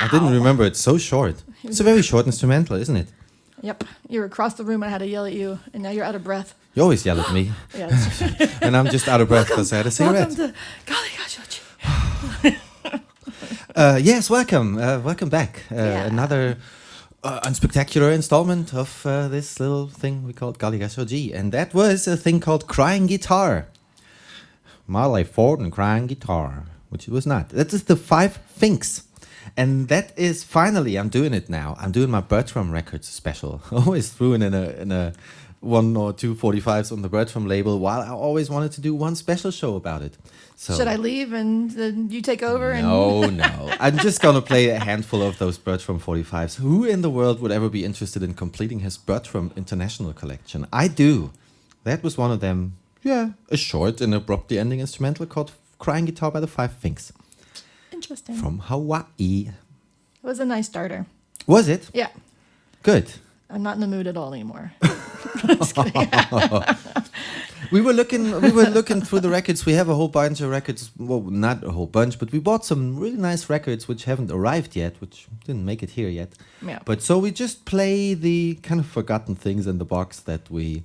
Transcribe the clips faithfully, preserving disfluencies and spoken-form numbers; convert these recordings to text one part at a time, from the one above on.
I didn't remember it's so short. It's a very short instrumental, isn't it? Yep. You were across the room and I had to yell at you, and now you're out of breath. You always yell at me. Yeah. That's true. And I'm just out of breath because I had a cigarette. Welcome to Golly Gosh, Uh, yes, welcome. Uh, welcome back. Uh, Yeah. Another uh, unspectacular installment of uh, this little thing we called Golly Gosh O G. And that was a thing called Crying Guitar. Marley Ford and Crying Guitar, which it was not. That is the Five Finks. And that is finally, I'm doing it now. I'm doing my Bertram Records special. Always threw in a, in a one or two forty-fives on the Bertram label, while I always wanted to do one special show about it. So Should I leave and then you take over? No, and no. I'm just going to play a handful of those Bertram forty-fives. Who in the world would ever be interested in completing his Bertram International collection? I do. That was one of them. Yeah, a short and abruptly ending instrumental called Crying Guitar by the Five Finks. Interesting. From Hawaii. It was a nice starter. Was it? Yeah. Good. I'm not in the mood at all anymore. We were looking we were looking through the records. We have a whole bunch of records. Well, not a whole bunch, but we bought some really nice records which haven't arrived yet, which didn't make it here yet. Yeah. But so we just play the kind of forgotten things in the box that we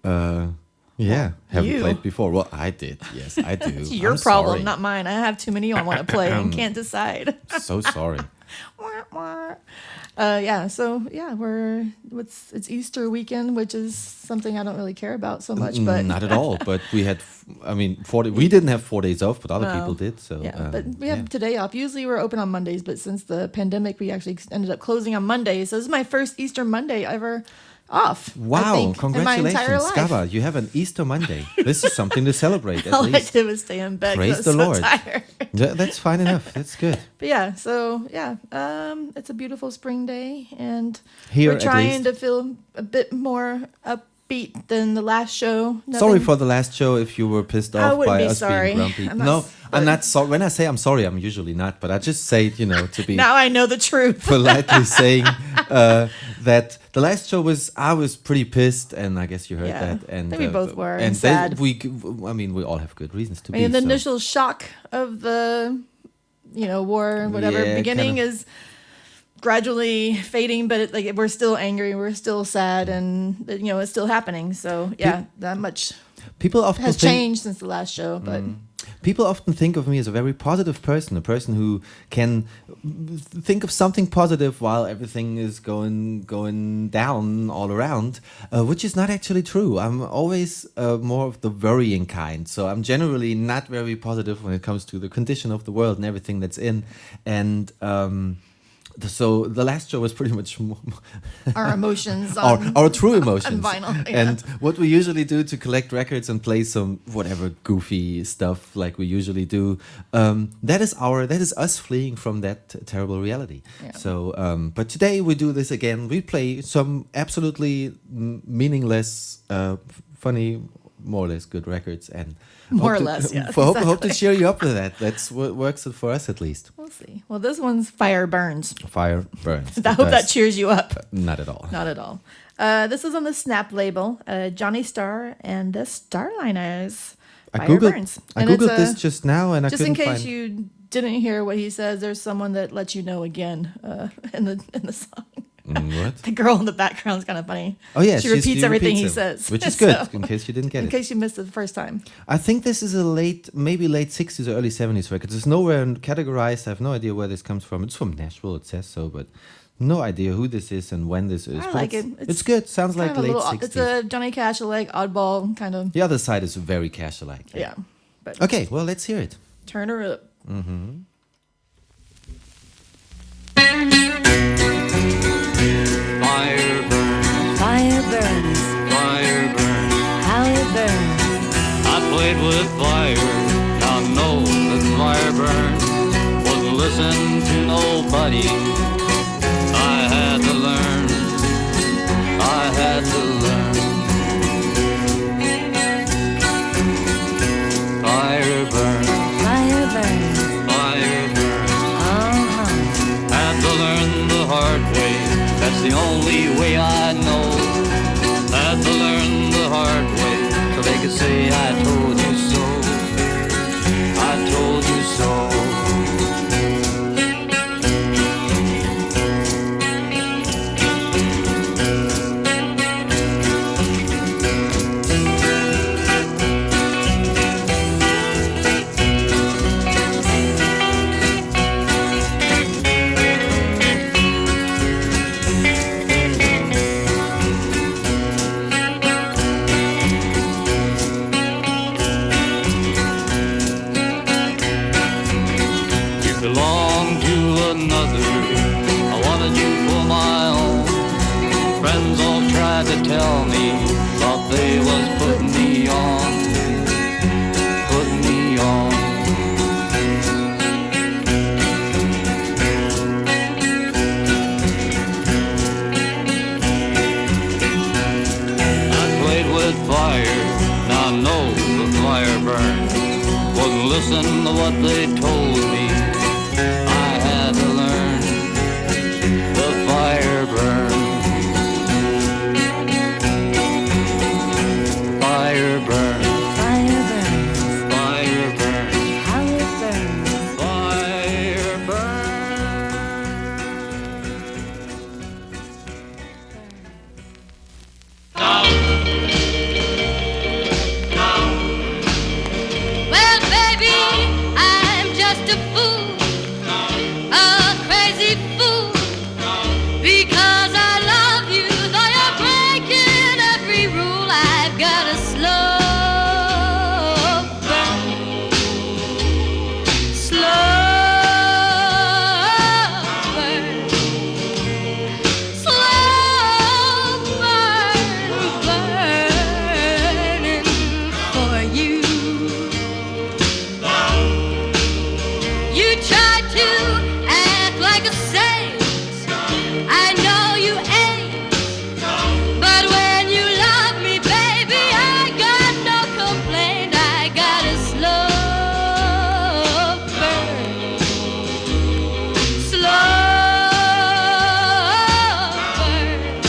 uh yeah, haven't you. played before. Well, I did. Yes, I do. It's your I'm problem, sorry. not mine. I have too many I want to play and can't decide. So sorry. Wah, wah. Uh, yeah, so yeah, we're what's it's Easter weekend, which is something I don't really care about so much, but Not at all. But we had, I mean, four. Day, we didn't have four days off, but other Well, people did. So yeah, um, but we have yeah. today off. Usually we're open on Mondays, but since the pandemic, we actually ended up closing on Mondays. So this is my first Easter Monday ever off. I Wow! think, in my entire Congratulations, life. Skava. You have an Easter Monday. This is something to celebrate. At All I least did was stay in bed. 'cause praise I was the so Lord. tired. Yeah, that's fine enough. That's good. But yeah, so yeah, um, it's a beautiful spring day, and Here, we're at trying least. to feel a bit more upbeat than the last show. Sorry Nothing- for the last show if you were pissed I off wouldn't by be us sorry. being grumpy. I'm not no, s- I'm not sorry. When I say I'm sorry, I'm usually not. But I just say, you know, to be Now I know the truth. politely saying uh, that the last show was I was pretty pissed, and I guess you heard Yeah, that. And I think we uh, both were, And and they- sad. we, I mean, we all have good reasons to I mean, be. the so. initial shock of the, you know, war, whatever, Yeah, beginning kinda. is gradually fading, but it, like we're still angry, we're still sad, and you know it's still happening. So yeah, that much People often has think, changed since the last show. But People often think of me as a very positive person, a person who can think of something positive while everything is going going down all around, uh, which is not actually true. I'm always uh, more of the worrying kind, so I'm generally not very positive when it comes to the condition of the world and everything that's in. And um, the, so the last show was pretty much more our emotions, our, on, our true emotions. on vinyl, yeah. And what we usually do to collect records and play some whatever goofy stuff like we usually do, um, that is our that is us fleeing from that t- terrible reality. Yeah. So, um, but today we do this again. We play some absolutely m- meaningless, uh, f- funny, more or less good records, and More hope or to- less, yeah, For hope, hope to exactly. cheer you up with that. That's what works for us at least. We'll see. Well, this one's Fire Burns. Fire burns. I It hope that does. cheers you up. Not at all. Not at all. Uh, this is on the Snap label, uh, Johnny Starr and the Starliners. I Fire googled. Burns. I And it's googled a- this just now, and I Just in couldn't case find. you didn't hear what he says, there's someone that lets you know again uh, in the in the song. Mm, what? The girl in the background is kind of funny. Oh yeah, she she's- repeats she everything repeats he them, says, which is good So, in case you didn't get in it. case you missed it the first time. I think this is a late, maybe late sixties or early seventies record. It's nowhere categorized. I have no idea where this comes from. It's from Nashville, it says so, but no idea who this is and when this is. I But like it's, it. It's, It's good. Sounds like Kind of a late little- sixties. It's a Johnny Cash like oddball kind of. The other side is very cash-alike. Yeah. But Okay, well, let's hear it. turn her up. Fire burns, Fire burns, fire burns. how it burns. I played with fire, now know that fire burns. Wasn't listening to nobody. I had to learn, I had to learn. Fire burns, Fire burns, fire burns. uh-huh. Had to learn the hard way, that's the only way I know. Had to learn the hard way, so they could say I told you so. I told you so. what they told me. I had to learn the fire burns. Fire burns. Fire burns. Fire burns. How it burns. Fire burns. Well, baby, I'm just a fool, a crazy fool, because I love you. Though you're breaking every rule, I've got a slow burn, slow burn, slow burn, burning for you. You try to act like a saint. I know you ain't. But when you love me, baby, I got no complaint. I got a slow burn. Slow burn.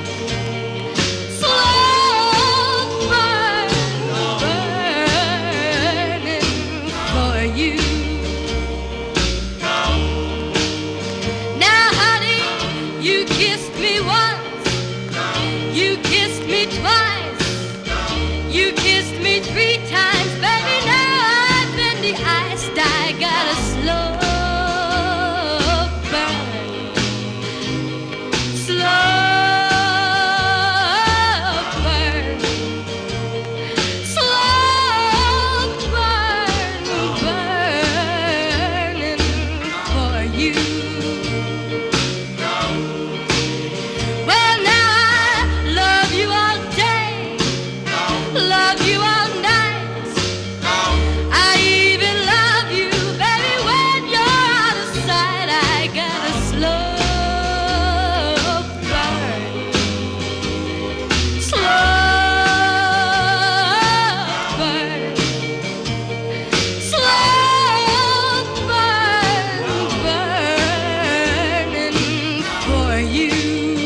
Slow burn. Burning for you. Now, honey, you kissed me once, you kissed me twice, you kissed me three times, baby. Now I've been de-iced. I got a slow burn, slow burn, slow burn, burning for you. Well, now I love you all day, love you all night. I even love you, baby, when you're out of sight. I got a slow burn, slow burn, slow burn, burning for you.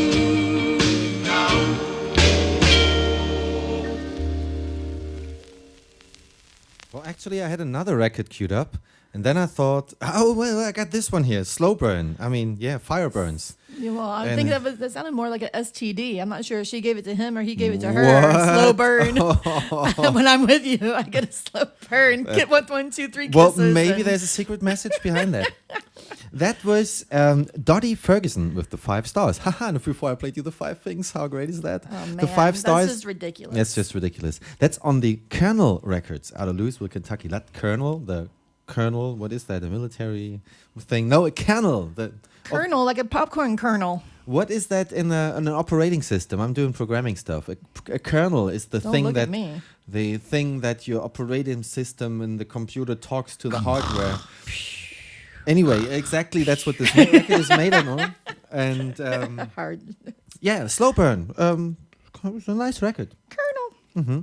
Well, actually, I had another record queued up, and then I thought, oh, well, I got this one here, Slow Burn. I mean, yeah, Fire Burns. Yeah, well, I And- think that, was, that sounded more like an S T D. I'm not sure if she gave it to him or he gave it to her. What? Slow burn. When I'm with you, I get a slow burn. Get one, one, two, three Well, kisses. maybe and- there's a secret message behind that. That was um, Dottie Ferguson with the five stars. Haha, and before I played you the five things, how great is that? Oh, man, the five stars. That's just ridiculous. That's just ridiculous. That's on the Colonel Records out of Louisville, Kentucky. That Colonel, the Colonel, what is that? A military thing? No, a Colonel. The, Kernel, like a popcorn kernel. what is that in, a, in an operating system? I'm doing programming stuff. A, a kernel is the Don't thing look that at me. the thing that your operating system in the computer talks to the hardware. Anyway, exactly that's what this record is made on. And um, Hard. yeah, Slow Burn. Um, it was a nice record. Kernel. Mm-hmm.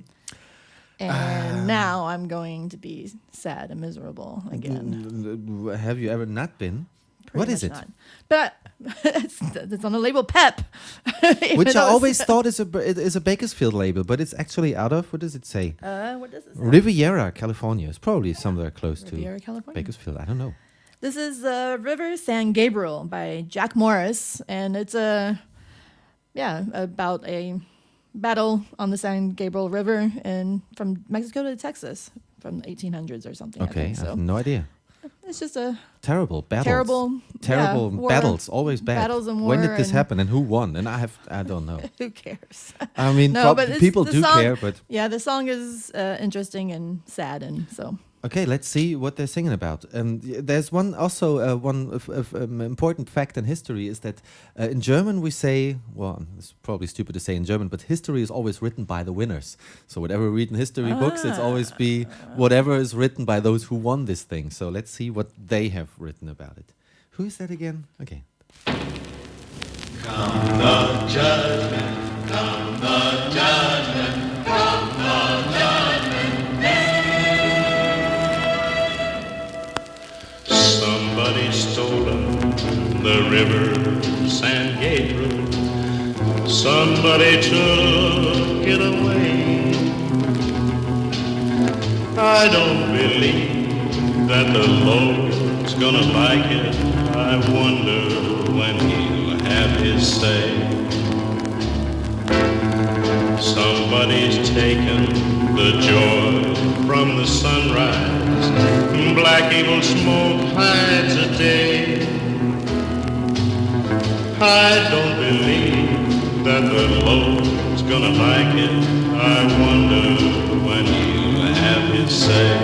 And now I'm going to be sad and miserable again. Have you ever not been? Pretty What is much it? not. But it's, it's on the label Pep. Even Which I though it's- always thought is a it is a Bakersfield label, but it's actually out of, what does it say? Uh, what does it say? Riviera, California. It's probably somewhere close Riviera, to California. Bakersfield. I don't know. This is uh, River San Gabriel by Jack Morris, and it's a yeah about a battle on the San Gabriel River and from Mexico to Texas from the eighteen hundreds or something. I Okay, think. I So have no idea. it's just a Terrible battles. terrible, Terrible yeah, war. battles. Always bad. Battles and When war did this and- happen and who won? And I have I don't know. Who cares? I mean, No, prob- but it's- people the do song- care, but Yeah, the song is uh, interesting and sad, and so okay, let's see what they're singing about. Um, y- there's one also uh, one of, of, um, important fact in history is that uh, in German we say, well, it's probably stupid to say in German, but history is always written by the winners. So whatever we read in history books, it's always be whatever is written by those who won this thing. So let's see what they have written about it. Who is that again? Okay. the river San Gabriel. Somebody took it away. I don't believe that the Lord's gonna like it. I wonder when he'll have his say. Somebody's taken the joy from the sunrise. Black evil smoke hides a day. I don't believe that the Lord's gonna like it. I wonder when he'll have his say.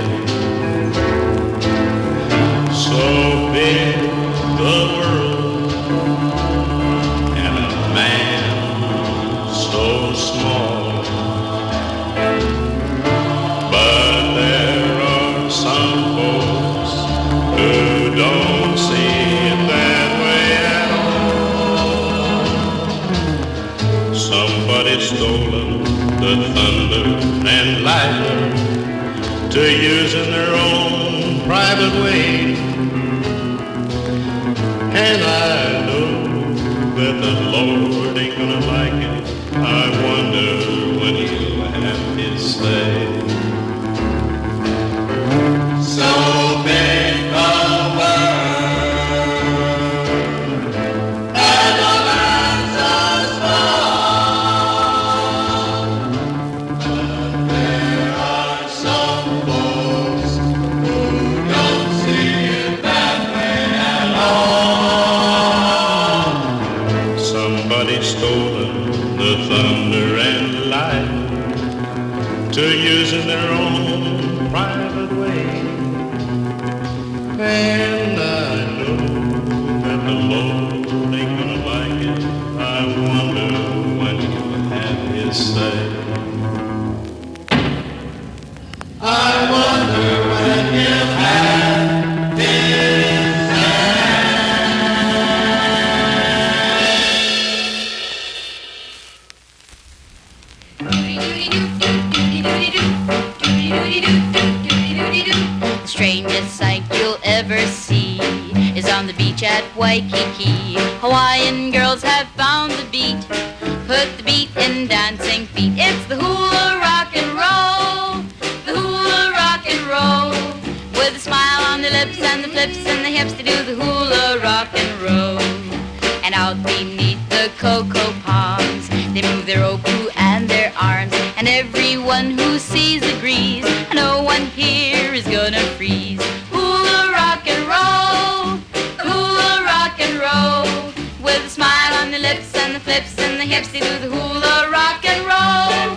So big the world and a man so small. But there are some folks who don't see it that way at all. Somebody's stolen the thunder and lightning to use in their own private way. And I know that the Lord ain't gonna like it. I wonder when he'll have his say. So big the world and a man so small. But there are some folks who don't see it that way at all. Somebody's stolen the thunder and light to use in their own private way. And I know that the Lord ain't gonna like it. I wonder when he'll have his say. I wonder when he'll have his The strangest sight you'll ever see is on the beach at Waikiki. Hawaiian girls have found the beat, put the beat in dancing feet. It's the hula rock and roll, the hula rock and roll. With a smile on their lips and the flips and the hips, they do the hula rock and roll. And out beneath the cocoa palms, they move their opu and their arms. And everyone who sees agrees, no one here is gonna freeze. Hula rock and roll, hula rock and roll. With a smile on their lips and the flips and the hips, they do the hula rock and roll.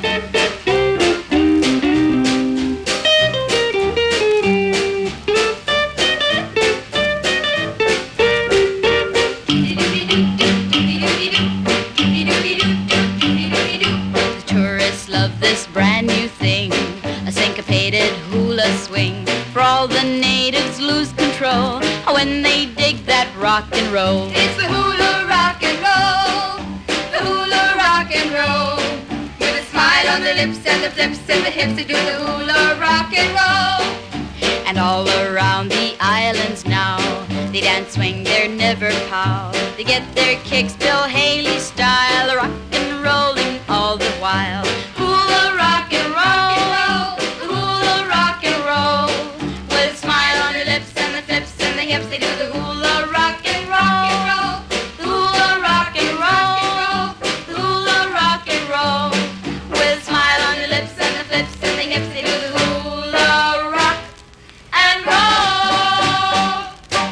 The tourists love this brand new thing, a syncopated hula swing. For all the natives lose control when they dig that rock and roll. It's the hula rock and roll, the hula rock and roll. With a smile on the lips and the flips and the hips, they do the hula rock and roll. And all around the islands now, they dance, swing, they're never pow. They get their kicks Bill Haley style, rock and rolling all the while. Hula rock and roll, hula rock and roll. With a smile on their lips and the flips and the hips, they do the hula rock and roll. The hula rock and roll, the hula rock and roll. With a smile on their lips and the flips and the hips, they do the hula rock and roll.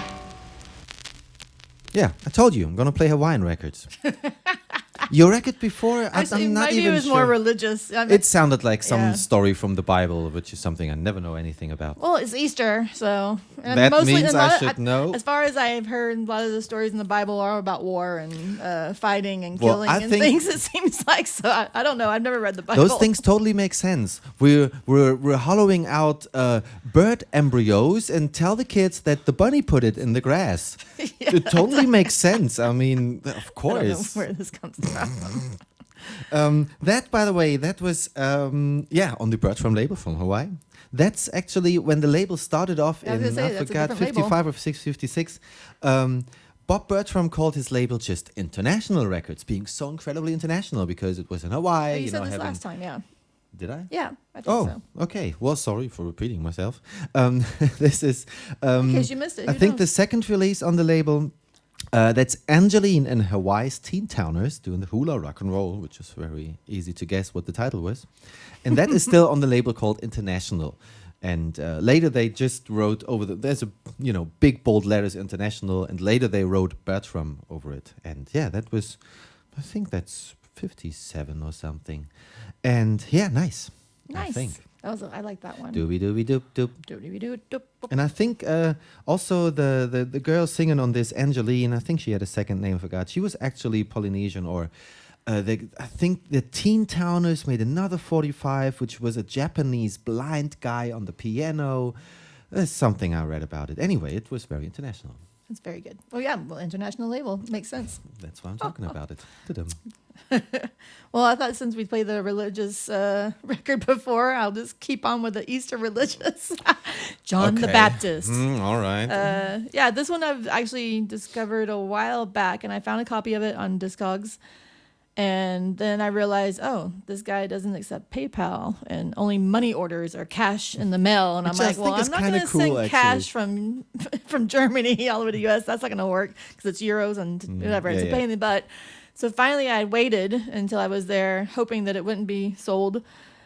Yeah, I told you, I'm gonna play Hawaiian records. Your record before, I, Actually, I'm not maybe even it was sure. more religious. I mean, It sounded like some Yeah. story from the Bible, which is something I never know anything about. well, it's Easter, so and That mostly, means a I lot of- should know. As far as I've heard, a lot of the stories in the Bible are about war and uh, fighting and Well, killing I and think- things. It seems like so. I, I don't know. I've never read the Bible. Those things totally make sense. We're we're we're hollowing out uh, bird embryos and tell the kids that the bunny put it in the grass. It totally makes sense. I mean, of I don't know course. where this comes from. Um, that, by the way, that was um, yeah on the Birds from label from Hawaii. That's actually when the label started off I was in gonna say, I that's a forgot different label. fifty-five or six fifty-six. Um, Bob Bertram called his label just International Records, being so incredibly international because it was in Hawaii. Oh, you, you said know, this having, last time, yeah. Did I? Yeah, I think Oh, so. okay. Well, sorry for repeating myself. Um, this is. Um, In case you missed it, I who think knows? the second release on the label. Uh, that's Angeline and Hawaii's Teen Towners doing the hula rock and roll, which is very easy to guess what the title was. And that is still on the label called International. And uh, later they just wrote over the, there's a, you know, big bold letters International, and later they wrote Bertram over it. And yeah, that was, I think that's fifty-seven or something. And yeah, nice. I Nice. think. That was a, I like that one. Dooby dooby doop doop. Doo-doo-doo-doo-doo. And I think uh, also the, the, the girl singing on this, Angeline, I think she had a second name, I forgot. She was actually Polynesian, or uh, they, I think the Teen Towners made another forty-five, which was a Japanese blind guy on the piano. There's something I read about it. Anyway, it was very international. That's very good. Oh yeah, well, international label makes sense. That's why I'm talking about it. Ta-dum. Well, I thought since we played the religious uh, record before, I'll just keep on with the Easter religious. John the Okay. Baptist. Mm, all right. Uh, yeah, this one I've actually discovered a while back, and I found a copy of it on Discogs. And then I realized, oh, this guy doesn't accept PayPal, and only money orders or cash in the mail. And Which I'm I like, well, think is I'm not kinda going to cool, send actually. cash from from Germany all the way to the U S. That's not going to work because it's euros and whatever. yeah, it's a yeah. pain in the butt. So finally, I waited until I was there, hoping that it wouldn't be sold.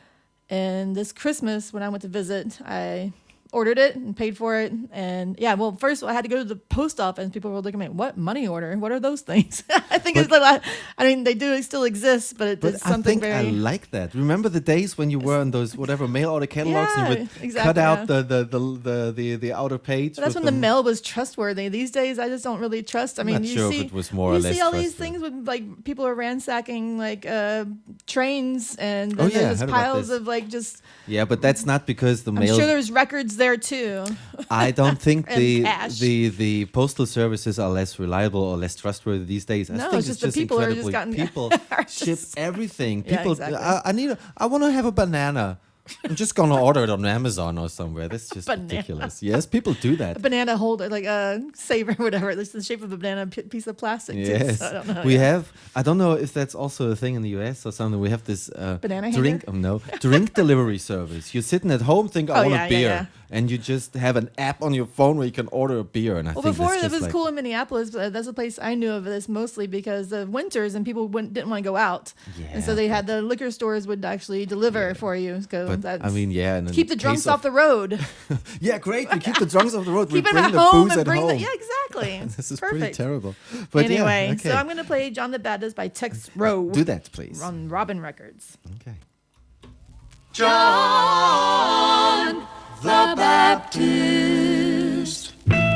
And this Christmas, when I went to visit, I ordered it and paid for it. And yeah, well, first I had to go to the post office. People were looking at me, what money order? What are those things? I think it's like, I mean, they do still exist, but it, But it's I something think I very. like that. Remember the days when you were on those whatever mail order catalogs and you Yeah, would exactly, cut out yeah. the, the, the, the, the, the outer page? But that's with when the mail was trustworthy. These days, I just don't really trust. I mean, not you sure if see, it was more or you less see all these trustworthy. things with like people are ransacking like uh, trains, and Oh, then yeah, I there's heard about piles this. of like just. Yeah, but that's not because the I'm mail. sure there's records there too. I don't think And the cash. the the postal services are less reliable or less trustworthy these days. I No, think it's just the people are just incredibly- gotten- people are ship just- everything. Yeah, People, exactly. I, I need. A, I want to have a banana. I'm just gonna order it on Amazon or somewhere. That's just Banana. ridiculous. Yes, people do that. A banana holder, like a saver, whatever. It's the shape of a banana p- piece of plastic. too, Yes, so I don't know. we yeah. have. I don't know if that's also a thing in the U S or something. We have this uh, Banana drink. hanger? Um, no, drink delivery service. You're sitting at home, think I Oh, want yeah, a yeah, beer, yeah. and you just have an app on your phone where you can order a beer. And I Well, think before that's it just was like, cool in Minneapolis, but that's a place I knew of this mostly because of winters and people wouldn't, didn't want to go out, and so Yeah, they had the liquor stores would actually deliver for you. So But that's, I mean, yeah, and in keep the case drunks of- off the road. Yeah, great. We keep the drunks off the road. we Keep them bring at the home booze and at bring home. the yeah, exactly. This is Perfect. pretty terrible. But Anyway, yeah, okay. so I'm gonna play John the Baptist by Tex Rowe do that, please. on Robin Records. Okay. John the Baptist.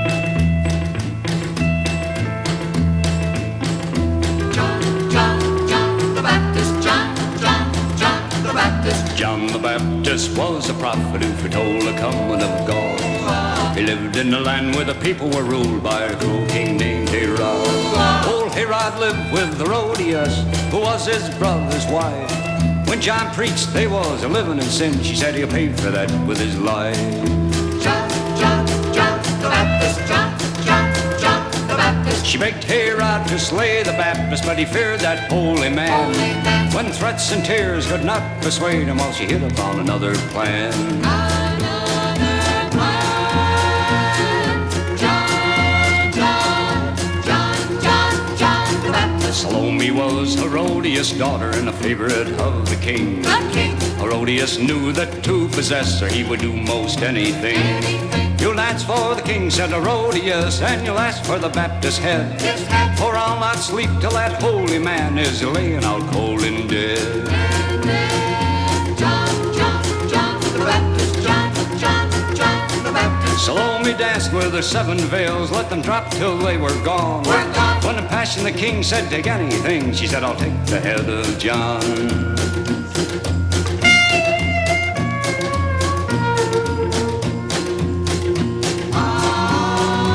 John, John, John the Baptist. John, John, John the Baptist. John the Baptist was a prophet who foretold the coming of God. He lived in the land where the people were ruled by a cruel king named Herod. Old Herod lived with Herodias, who was his brother's wife. When John preached, they was a living in sin. She said he'll pay for that with his life. John, John, John the Baptist. John, John, John the Baptist. She begged Herod to slay the Baptist, but he feared that holy man. Holy man. When threats and tears could not persuade him, while she hit upon another plan. Another plan. John, John, John, John, John the Baptist. Salome was Herodias' daughter and a favorite of the king. The king. Herodias knew that to possess her he would do most anything. Anything. You'll dance for the king, said Herodias, and you'll ask for the Baptist head. His head. For I'll not sleep till that holy man is laying out cold and dead. And then John, John, John the Baptist. John, John, John the Baptist. Salome danced with her seven veils, let them drop till they were gone. Were gone. When in passion the king said, take anything, she said, I'll take the head of John.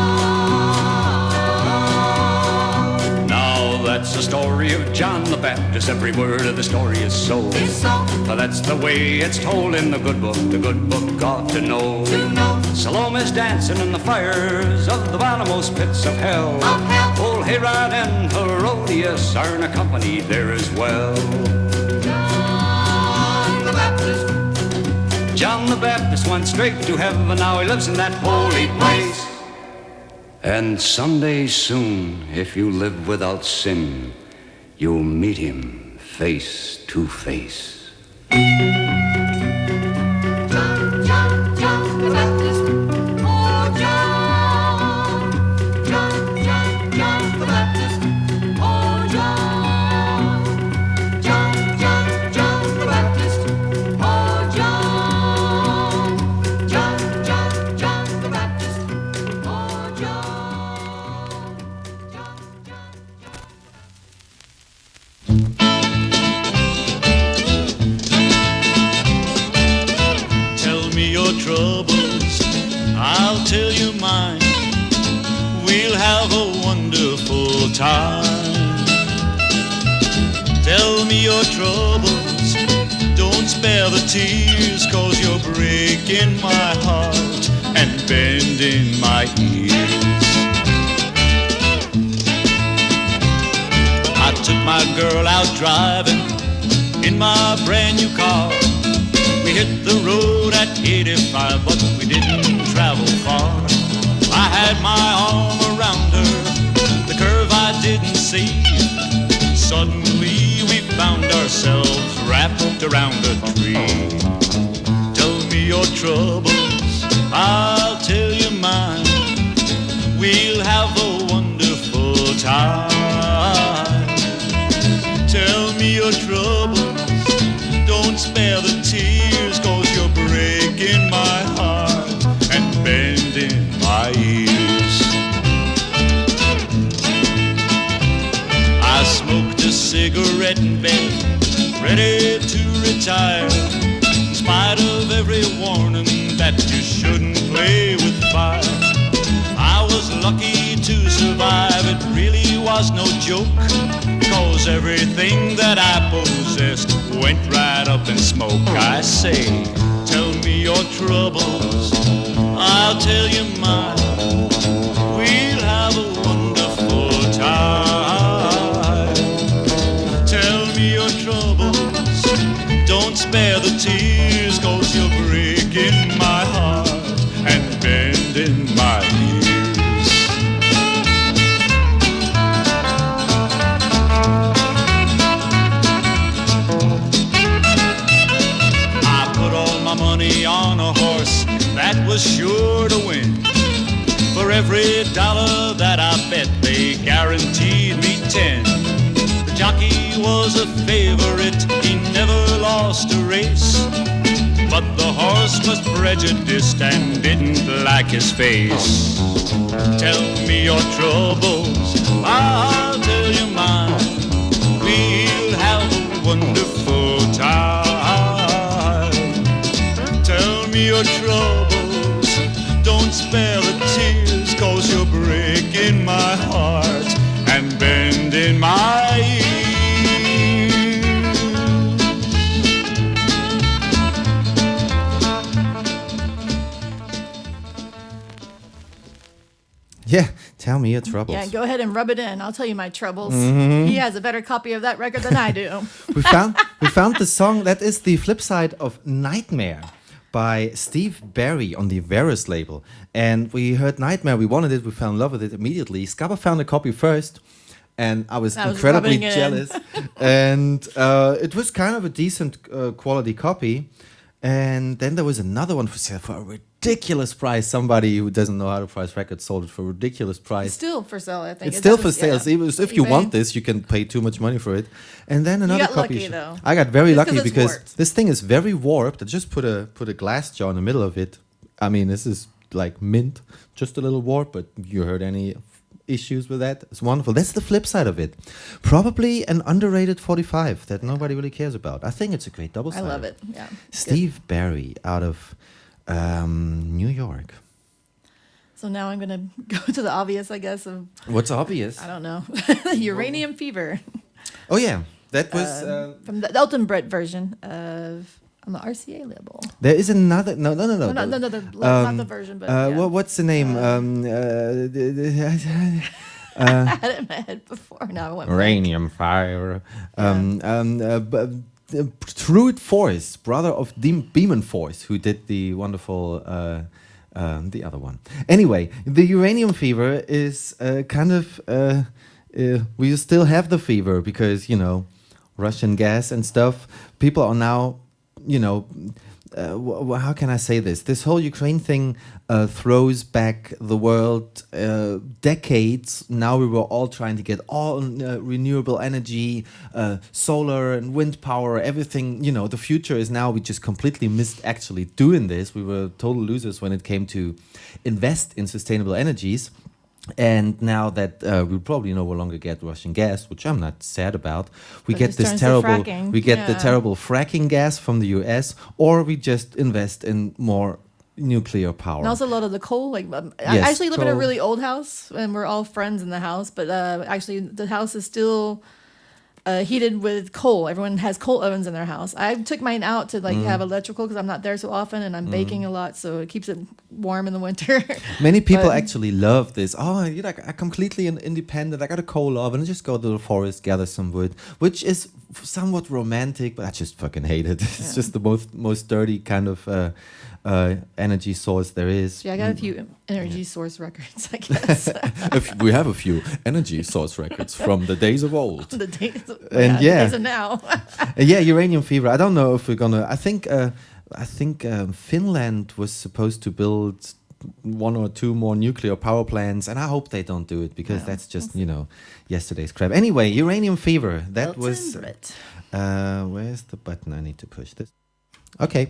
Now that's the story of John the Baptist. Baptist, every word of the story is so. For that's the way it's told in the good book, the good book ought to know. Salome's dancing in the fires of the bottommost pits of hell. Old Herod and Herodias are accompanied there as well. John the Baptist. John the Baptist went straight to heaven, now he lives in that holy place. And someday soon, if you live without sin, you'll meet him face to face. John, John, John the Baptist. Oh, John. John, John, John the Baptist. Oh, John. John, John, John the Baptist. Oh, John. John, John, John the Baptist. Oh, John. John, John. Tell me your troubles, I'll tell you mine. We'll have a wonderful time. Tell me your troubles, don't spare the tears, 'cause you're breaking my heart and bending my ears. I took my girl out driving in my brand new car. We hit the road at eighty-five, but we didn't travel far. I had my arm around her, the curve I didn't see. Suddenly we found ourselves wrapped around a tree. Tell me your troubles, I'll tell you mine. We'll have a wonderful time. Tell me your troubles, don't spare the tears, 'cause you're breaking my heart and bending my ears. I smoked a cigarette in bed, ready to retire, in spite of every warning that you shouldn't play with fire. I was lucky to survive, it really was no joke, 'cause everything that I possessed went right up in smoke. I say, tell me your troubles, I'll tell you mine. We'll have a wonderful time. Tell me your troubles, don't spare the tears, 'cause you're breaking my heart and bending my ears. I put all my money on a horse that was sure to win. For every dollar that I bet, they guaranteed me ten. The jockey was a favorite, he never lost a race, but the horse was prejudiced and didn't like his face. Tell me your troubles, I'll tell you mine. We'll have a wonderful time. Tell me your troubles, don't spare the tears, 'cause you're breaking my heart and bending my ears. Yeah, tell me your troubles. Yeah, go ahead and rub it in. I'll tell you my troubles. Mm-hmm. He has a better copy of that record than I do. we found we found the song that is the flip side of Nightmare by Steve Barry on the Varus label. And we heard Nightmare, we wanted it, we fell in love with it immediately. Scabba found a copy first, and I was, I was incredibly rubbing it in. jealous. And uh, it was kind of a decent uh, quality copy. And then there was another one for sale for a ridiculous price. Somebody who doesn't know how to price records sold it for a ridiculous price. It's still for sale, I think. It's It still for doesn't- sale. yeah. So even if you eBay. want this, you can pay too much money for it. And then another got copy. lucky, sh- though. I got very Just 'cause lucky it's because warped. this thing is very warped. I just put a put a glass jar in the middle of it. I mean, this is like mint, just a little warped. But you heard any issues with that? It's wonderful. That's the flip side of it. Probably an underrated forty-five that nobody really cares about. I think it's a great double I side. love it. Yeah. Steve Barry out of um, New York. So now I'm going to go to the obvious, I guess, of, What's obvious? I don't know, uranium fever. Oh yeah, that was. um, Uh, from the Elton Brett version of on the R C A label. there is another. No, no, no, no. Oh, no, no, no, the, Um, not the version, but uh, yeah. what, what's the name? Um, uh, the- the- I had it in my head before. Now I went blank. Uranium Fire. Um, um, uh, b- uh, Truett Force, brother of Dem- Beeman Force, who did the wonderful, uh, um, the other one. Anyway, the uranium fever is uh, kind of, uh, uh, we still have the fever because, you know, Russian gas and stuff. People are now, you know, uh, w- w- how can I say this? This whole Ukraine thing uh, throws back the world uh, decades. Now we were all trying to get all uh, renewable energy, uh, solar and wind power, everything. You know, the future is now. We just completely missed actually doing this. We were total losers when it came to invest in sustainable energies. And now that uh, we probably no longer get Russian gas, which I'm not sad about, we But get just this turns to terrible, fracking. we get the Yeah. terrible fracking gas from the U S, or we just invest in more nuclear power. And also a lot of the coal. Like um, I Yes, actually live in a coal. really old house, and we're all friends in the house. But uh, actually, the house is still uh, heated with coal. Everyone has coal ovens in their house. I took mine out to like Mm. have electrical because I'm not there so often, and I'm baking a lot, so it keeps it warm in the winter. Many people But- actually love this. Oh, you know, I'm completely in- independent. I got a coal oven. I just go to the forest, gather some wood, which is f- somewhat romantic, but I just fucking hate it. It's just the most most dirty kind of uh, uh, energy source there is. Yeah, I got a few energy source records, I guess. If we have a few energy source records from the days of old. the days, of, And the yeah. days of now. Uh, yeah, uranium fever. I don't know if we're gonna. I think. Uh, I think um, Finland was supposed to build one or two more nuclear power plants, and I hope they don't do it because No. that's just you know yesterday's crap. Anyway, uranium fever. That Elton was. Brett. Uh, where's the button? I need to push this. Okay.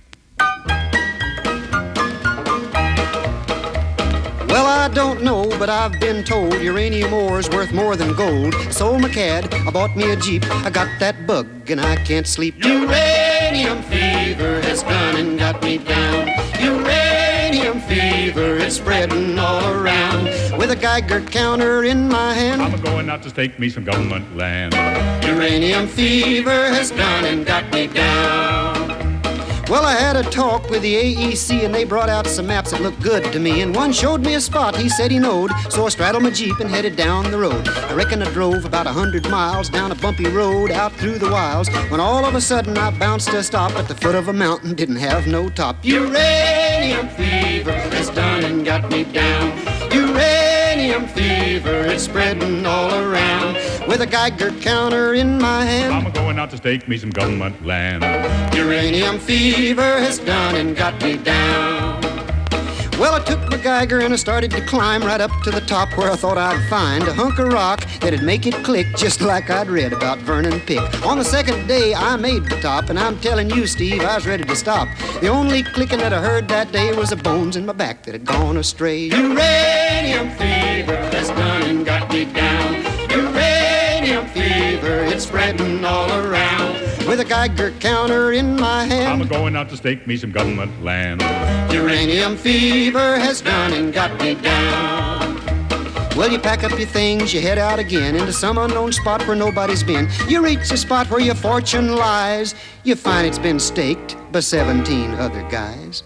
Well, I don't know, but I've been told uranium ore is worth more than gold. Sold my cad, I bought me a Jeep. I got that bug and I can't sleep. Uranium fever has done and got me down. Uranium fever is spreading all around. With a Geiger counter in my hand, I'm going out to stake me some government land. uranium fever has done and got me down. Well, I had a talk with the A E C and they brought out some maps that looked good to me. And one showed me a spot he said he knowed, so I straddled my Jeep and headed down the road. I reckon I drove about a hundred miles down a bumpy road out through the wilds, when all of a sudden I bounced to a stop at the foot of a mountain, didn't have no top. Uranium fever has done and got me down. Uranium fever, it's spreading all around. With a Geiger counter in my hand, I'm going out to stake me some government land. uranium fever has done and got me down. Well, I took my Geiger and I started to climb right up to the top where I thought I'd find a hunk of rock that'd make it click just like I'd read about Vernon Pick. On the second day, I made the top, and I'm telling you, Steve, I was ready to stop. The only clicking that I heard that day was the bones in my back that had gone astray. Uranium fever has done and got me down. Uranium fever, it's spreading all around. With a Geiger counter in my hand, I'm going out to stake me some government land. uranium fever has done and got me down. Well, you pack up your things, you head out again into some unknown spot where nobody's been. You reach the spot where your fortune lies. You find it's been staked by seventeen other guys.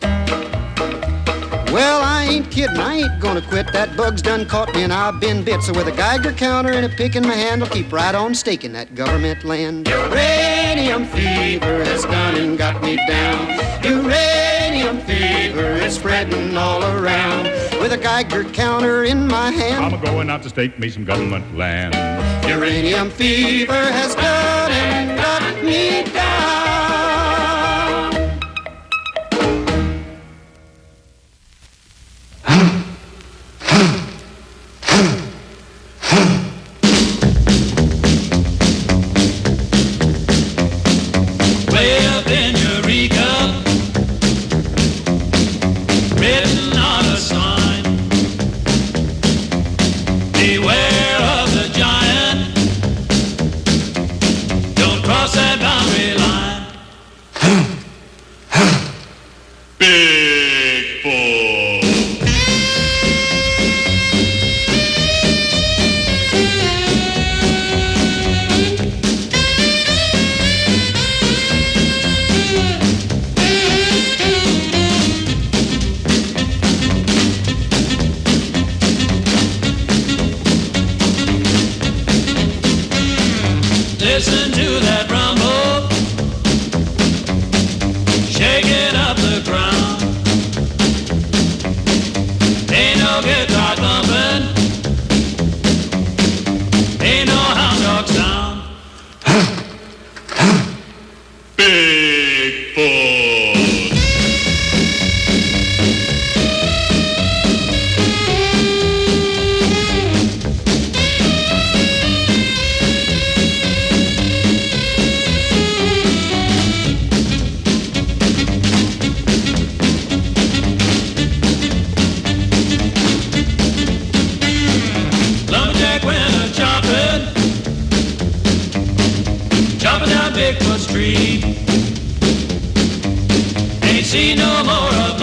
Well, I ain't kidding, I ain't gonna quit. That bug's done caught me and I've been bit. So with a Geiger counter and a pick in my hand, I'll keep right on staking that government land. Uranium fever has done and got me down. Uranium fever is spreading all around. With a Geiger counter in my hand, I'm going out to stake me some government land. uranium fever has done and got me down. Way up in Eureka, written on a sign. Beware of the giant. Don't cross that boundary line. Big Bull.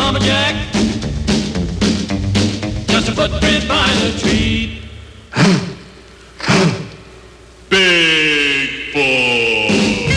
lumberjack, just a footprint by the tree. Big boy.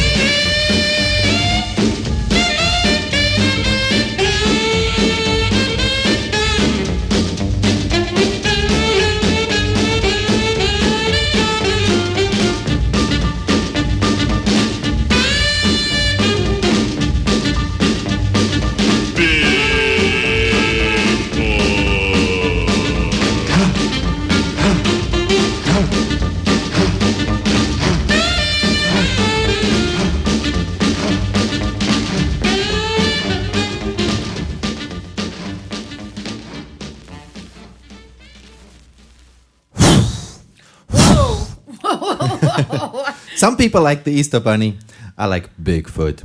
Some people like the Easter Bunny. I like Bigfoot.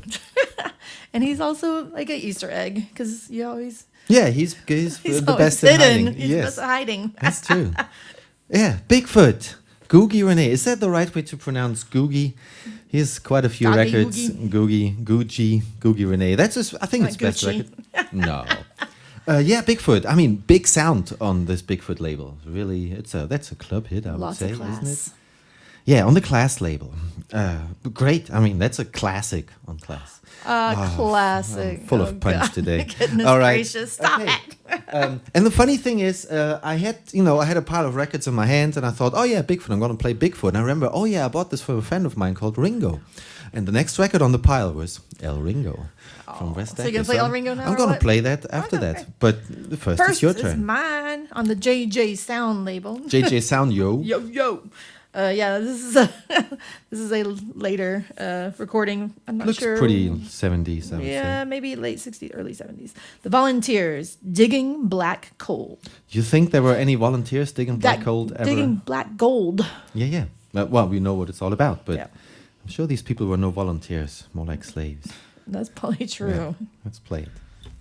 And he's also like an Easter egg because you always Yeah, he's he's, he's the always best at hidden. hiding. He's Yes, best at hiding. that's true. Yeah, Bigfoot. Googie Rene. Is that the right way to pronounce Googie? He has quite a few Goggy records. Googie, Gucci, Googie Rene. That's his, I think Like it's best Gucci. record. No. Uh, yeah, Bigfoot. I mean, big sound on this Bigfoot label. Really, it's a that's a club hit, I Lots would say, of class. isn't it? Yeah, on the Class label. Uh, great. I mean, that's a classic on Class. Uh, classic. I'm full Oh, of punch God. today. Goodness All right. gracious, stop Okay. it. Um, and the funny thing is, uh, I had, you know, I had a pile of records in my hand, and I thought, oh yeah, Bigfoot, I'm gonna play Bigfoot. And I remember, oh yeah, I bought this from a friend of mine called Ringo. And the next record on the pile was El Ringo from West So you're gonna Africa. play El Ringo now, I'm or gonna what? play that after Okay. that. But first, First it's your is turn. mine on the J J Sound label. J J Sound, yo. Yo yo. Uh, yeah, this is a this is a later uh, recording. I'm not Looks sure. pretty seventies, I would Yeah, say. maybe late sixties, early seventies. The Volunteers, Digging Black Coal. You think there were any volunteers digging black That- gold ever? Digging Black Gold. Yeah, yeah. Uh, well, we know what it's all about, but Yeah. I'm sure these people were no volunteers, more like slaves. That's probably true. Yeah, let's play it.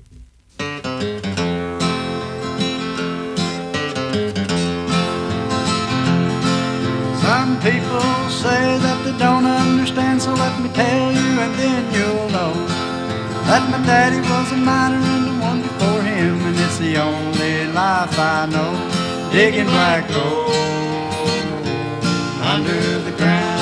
Some people say that they don't understand, so let me tell you and then you'll know that my daddy was a miner and the one before him, and it's the only life I know, digging black gold under the ground.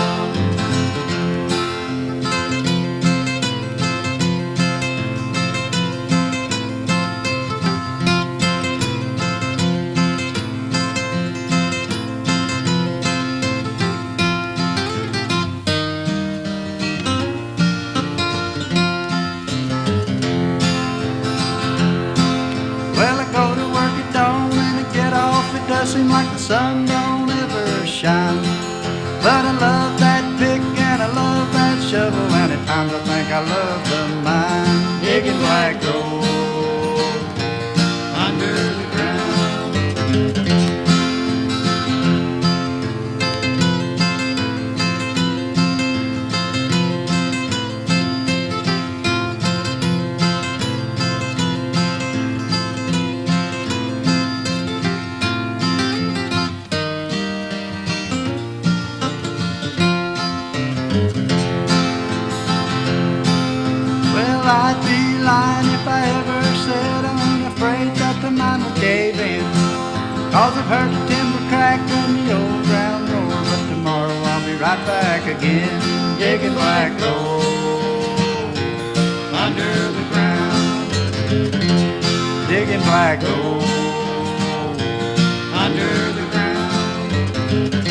Well, I go to work at dawn and I get off. It does seem like the sun don't ever shine. But I love that pick and I love that shovel, and at times I think I love the mine, digging black gold under the ground. Well, I'd be lying if I ever said I ain't afraid that the mine will cave in. Cause I've heard the timber crack and the old ground roar. But tomorrow I'll be right back again, digging black gold under the ground. Digging black gold under the ground.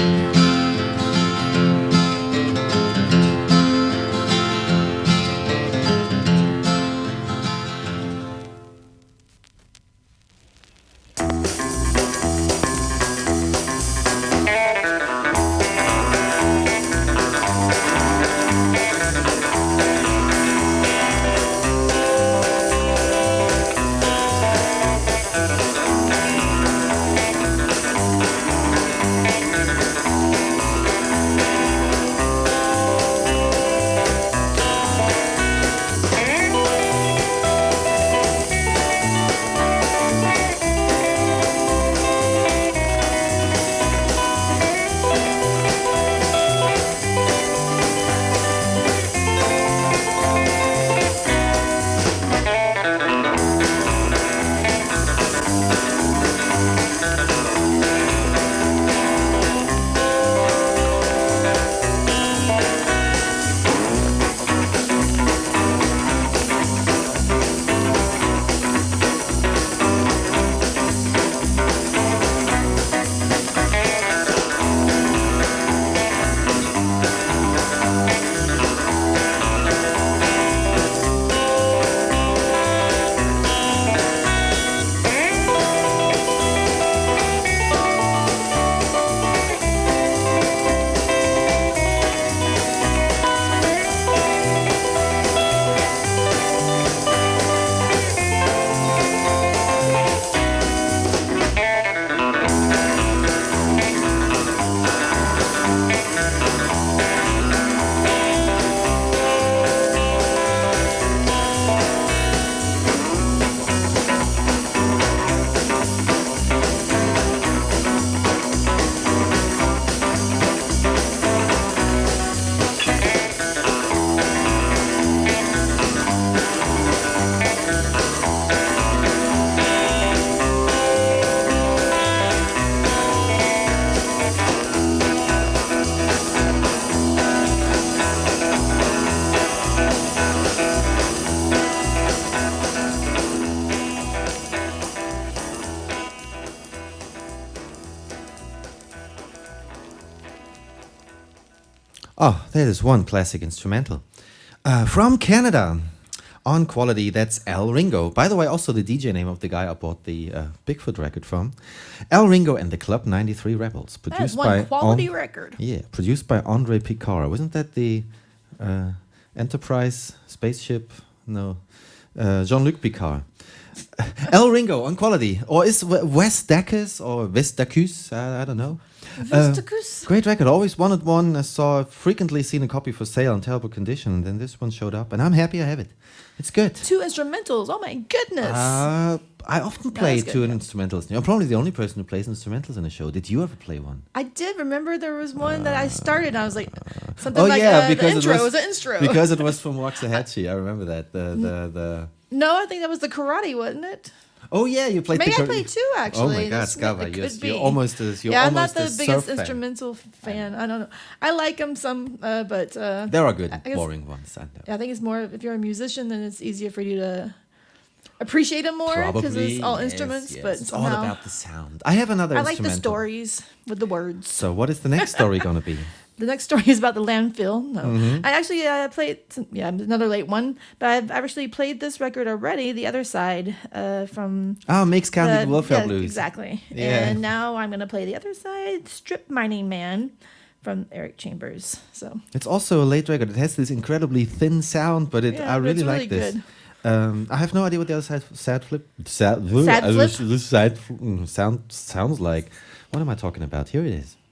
Oh, that is one classic instrumental. Uh, from Canada, on quality, that's Al Ringo. By the way, also the D J name of the guy I bought the uh, Bigfoot record from. Al Ringo and the Club ninety-three Rebels. That is Produced one by quality An- record. Yeah, produced by Andre Picard. Wasn't that the uh, Enterprise spaceship? No, uh, Jean-Luc Picard. El Ringo on quality, or is W- Wes Dacus or Wes Dacus? I, I don't know. Uh, Dacus. great record. Always wanted one. I saw frequently seen a copy for sale in terrible condition, and then this one showed up, and I'm happy I have it. It's good. Two instrumentals. Oh my goodness. Uh, I often play that's two good. instrumentals. I'm probably the only person who plays instrumentals in a show. Did you ever play one? I did remember there was one that I started. And I was like, something Oh like yeah, uh, because the intro. it It was, was, an intro. because it was from Waxahachie. I remember that. The the the. no, I think that was the karate, wasn't it? Oh yeah, you played. Maybe the I played two actually. Oh my God, That's- Scava, it you're, could you're be. almost as you're yeah, I'm not almost the a biggest surf fan. instrumental fan. I don't know. I like them some, uh, but uh, There are good, I guess- boring ones. I know. I think it's more if you're a musician, then it's easier for you to appreciate them more because Probably, it's all yes, instruments. yes. But It's all somehow about the sound. I have another I like the instrumental. stories with the words. So what is the next story gonna be? The next story is about the landfill. No, Mhm. I actually uh, played. Some, yeah, another late one, but I've actually played this record already. The other side uh, from Ah, Mix County the- Welfare yeah, Blues. exactly. Yeah. And now I'm gonna play the other side, Strip Mining Man, from Eric Chambers. So It's also a late record. It has this incredibly thin sound, but it Yeah, I but really it's really like this. good. Um, I have no idea what the other side sad flip sad, Sad uh, flip? this side mm, sound sounds like. What am I talking about? Here it is.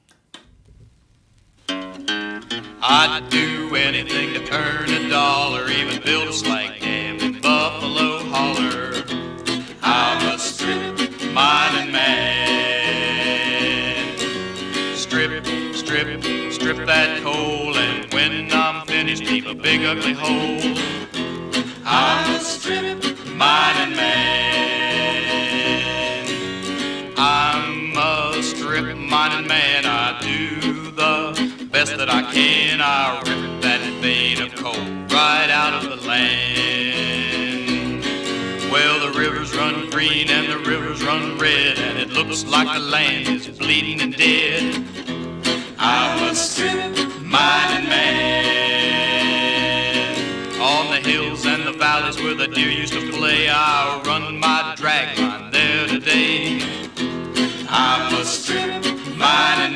I'd do anything to earn a dollar, even build a slag dam in Buffalo Holler. I'm a strip mining man. Strip, strip, strip that coal, and when I'm finished, leave a big ugly hole. I'm a strip mining man. I'm a strip mining man. I do the best that I can. I rip that vein of coal right out of the land. Well, the rivers run green and the rivers run red, and it looks like the land is bleeding and dead. I'm a strip mining man. On the hills and the valleys where the deer used to play, I run my drag line there today. I'm a strip mining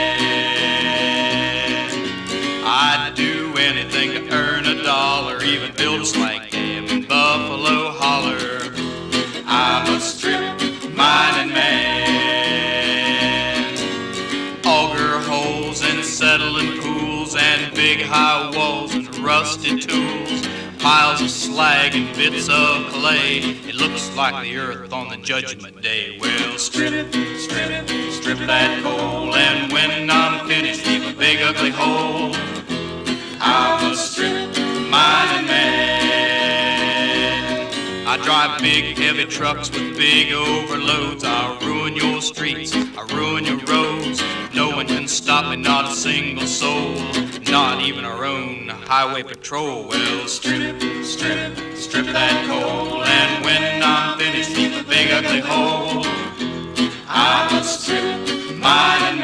man. I'd do anything to earn a dollar, even build a slag dam in Buffalo Holler. I'm a strip mining man. Auger holes and settling pools and big high walls and rusted tools, piles of slag and bits of clay. It looks like the earth on the judgment day. Well, strip, strip, strip that coal, and when I'm finished, leave a big ugly hole. I'm a strip mining man. I drive big heavy trucks with big overloads. I ruin your streets, I ruin your roads. No one can stop me, not a single soul, not even our own highway patrol. Well, strip, strip, strip that coal, and when I'm finished, leave a big ugly hole. I'm a strip mining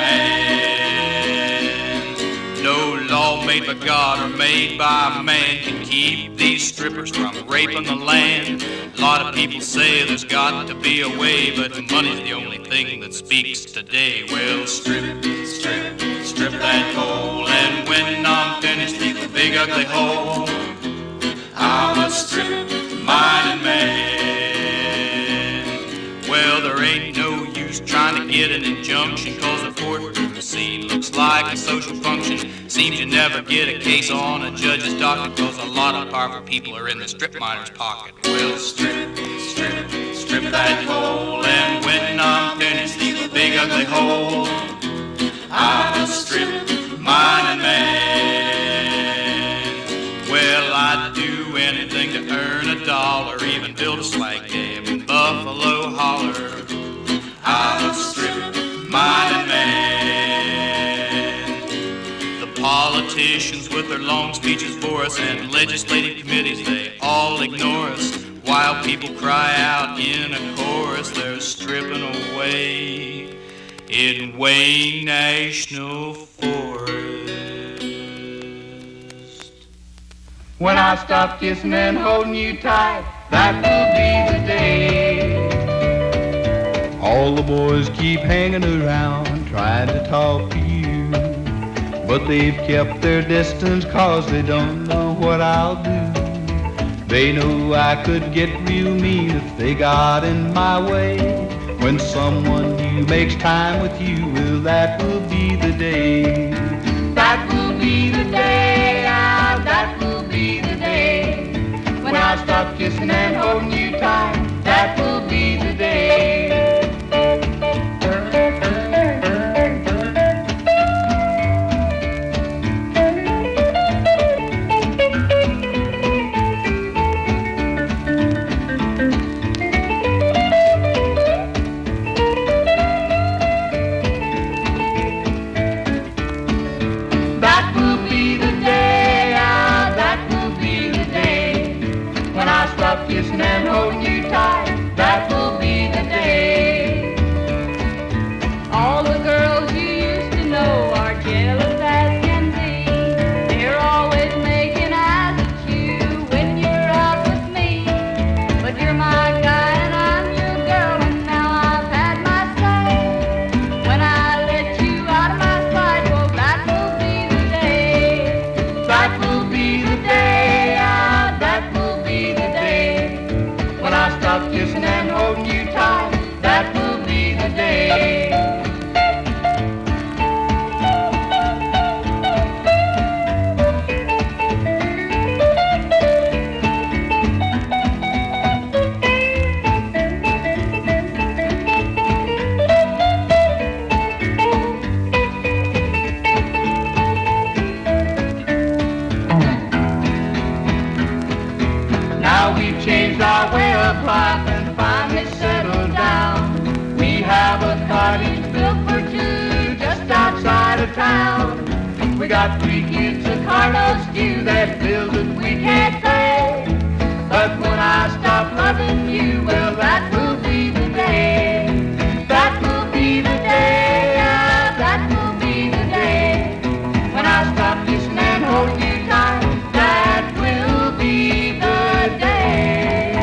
man. No law made by God or made by man can keep these strippers from raping the land. A lot of people say there's got to be a way, but money's the only thing that speaks today. Well, strip, strip, strip that coal, and when I'm finished, leave a big ugly hole. I'm a strip mining man. Well, there ain't no use trying to get an injunction, cause the courtroom scene looks like a social function. Seems you never get a case on a judge's docket, cause a lot of powerful people are in the strip miner's pocket. Well, strip, strip, strip that coal, and when I'm finished, leave a big ugly hole. I'm a strip mining man. Well, I'd do anything to earn a dollar, even build a slag dam in Buffalo Holler. I'm a strip mining man. The politicians with their long speeches for us and legislative committees, they all ignore us. While people cry out in a chorus, they're stripping away in Wayne National Forest. When I stop kissing and holding you tight, that will be the day. All the boys keep hanging around, trying to talk to you, but they've kept their distance cause they don't know what I'll do. They know I could get real mean if they got in my way. When someone new makes time with you, well, that will be the day. That will be the day, ah, that will be the day. When I stop kissing and holding you tight, that will be the day. Kissing and holding you tight, that will be the day. All the girls you used to know are jealous as can be. They're always making eyes at you when you're out with me. But you're my guy and I'm your girl, and now I've had my say. When I let you out of my sight, well, that will be the day. That will be the day, ah, that will be the day. When I stop kissing and holding you tight, that will be the day. Now we've changed our way of life and finally settled down. We have a cottage built for two just outside of town. We got three kids, a carload stew, that bills that we can't pay. But when I stop loving you, well, that will be the day. That will be the day, ah, that will be the day. When I stop kissing and holding you tight, that will be the day.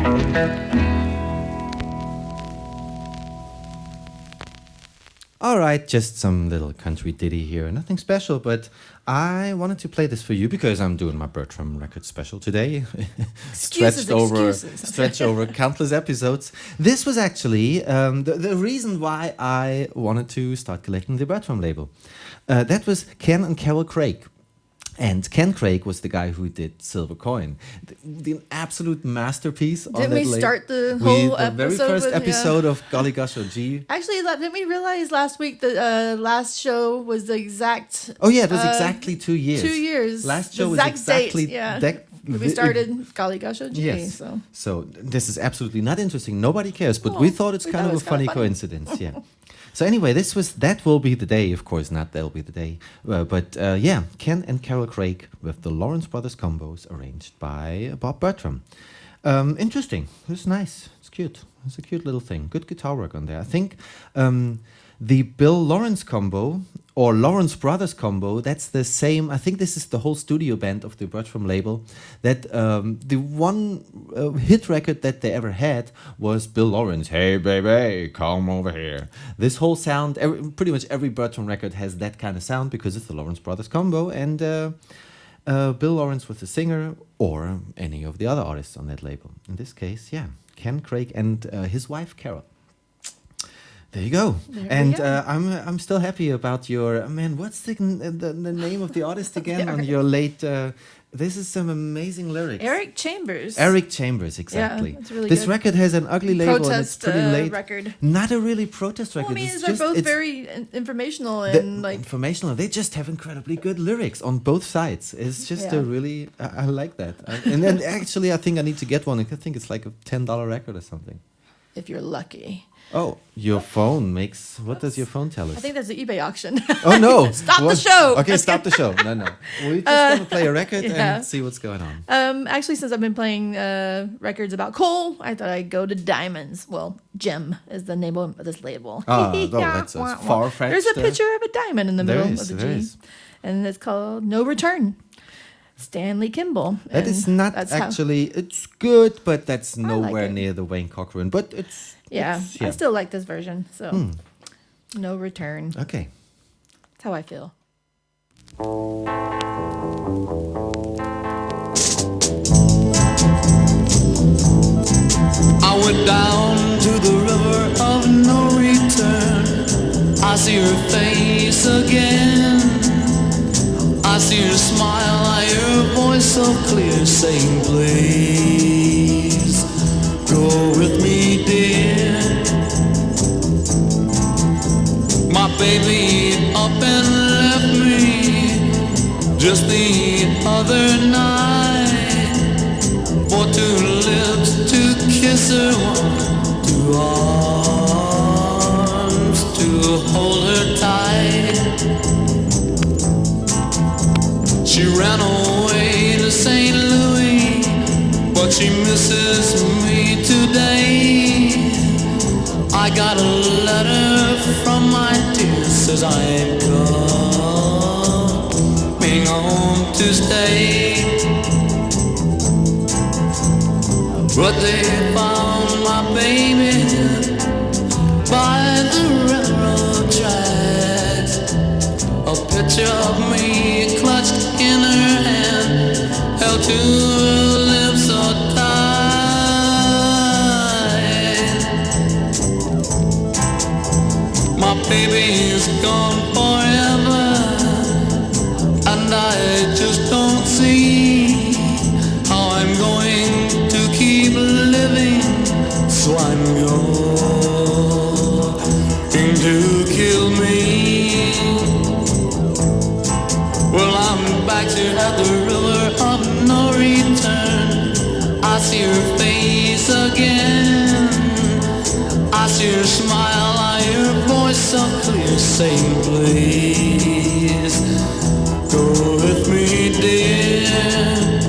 All right, just some little country ditty here. Nothing special, but I wanted to play this for you because I'm doing my Bertram record special today. Excuses, stretched over, excuses. stretched over countless episodes. This was actually um, the, the reason why I wanted to start collecting the Bertram label. Uh, that was Ken and Carol Craig. And Ken Craig was the guy who did Silver Coin, the, the absolute masterpiece. on Didn't that we label. start the We- whole the very episode first with- yeah. episode of Golly Gosh O G. Actually, la- didn't we realize last week that uh, last show was the exact? Oh yeah, it was uh, exactly two years. Two years. Last The show was exact date, exactly yeah. that- we started Golly Gosh O G. Yes. So So this is absolutely not interesting. Nobody cares, but Oh, we thought it's we kind thought of it a was kinda funny funny. coincidence. Yeah. So anyway, this was that will be the day. Of course, not that'll be the day. Uh, but uh, yeah, Ken and Carol Craig with the Lawrence Brothers combos arranged by Bob Bertram. Um, interesting. It's nice. It's cute. It's a cute little thing. Good guitar work on there. I think um, the Bill Lawrence combo or Lawrence Brothers combo, that's the same. I think this is the whole studio band of the Bertram label. That um, the one uh, hit record that they ever had was Bill Lawrence, "Hey baby, come over here." This whole sound, every, pretty much every Bertram record has that kind of sound because it's the Lawrence Brothers combo, and uh, uh, Bill Lawrence was the singer or any of the other artists on that label. In this case, yeah, Ken Craig and uh, his wife Carol. There you go. There we and go. uh, I'm I'm still happy about your man. What's the the, the name of the artist again on your late? Uh, this is some amazing lyrics. Eric Chambers. Eric Chambers, exactly. Yeah, it's really this good. record has an ugly label and it's Protest, pretty uh, late. record. Not a really protest record. Well, I mean, it's they're just both it's very in- informational the- and like informational. They just have incredibly good lyrics on both sides. It's just Yeah. a really I, I like that. I- and then actually, I think I need to get one. I think it's like a ten dollar record or something. if you're lucky. Oh, your phone makes. What does your phone tell us? I think that's the eBay auction. Oh no! Stop the What? show. Okay, stop the show. No, no. We just Uh, want to play a record yeah. and see what's going on. Um, actually, since I've been playing uh, records about coal, I thought I'd go to Diamonds. Well, Gem is the name of this label. Ah, oh, that's a Wah, wah. far-fetched, There's a uh, picture of a diamond in the there middle is, of the there G, is. and it's called No Return. Stanley Kimball. That and is not that's how- actually. It's good, but that's like nowhere it. near the Wayne Cochran. But it's yeah, it's- I still like this version. So Hmm. no return. Okay. That's how I feel. I went down to the river of no return. I see her face again. I see her smile, I hear her voice so clear saying, please go with me, dear. My baby up and left me just the other night for two lips to kiss her, one, two arms to hold her tight. She ran away to Saint Louis, but she misses me today. I got a letter from my dear, says I'm coming home to stay. But they found my baby by the railroad tracks. A picture of me clutched in her hand, held to her lips so tight. My baby is gone forever, and I just don't see how I'm going to keep living, so I'm going to kill me. Well, I'm back here at the river of no return. I see her face again. I see her smile, I hear her voice so clear saying, please go with me, dear,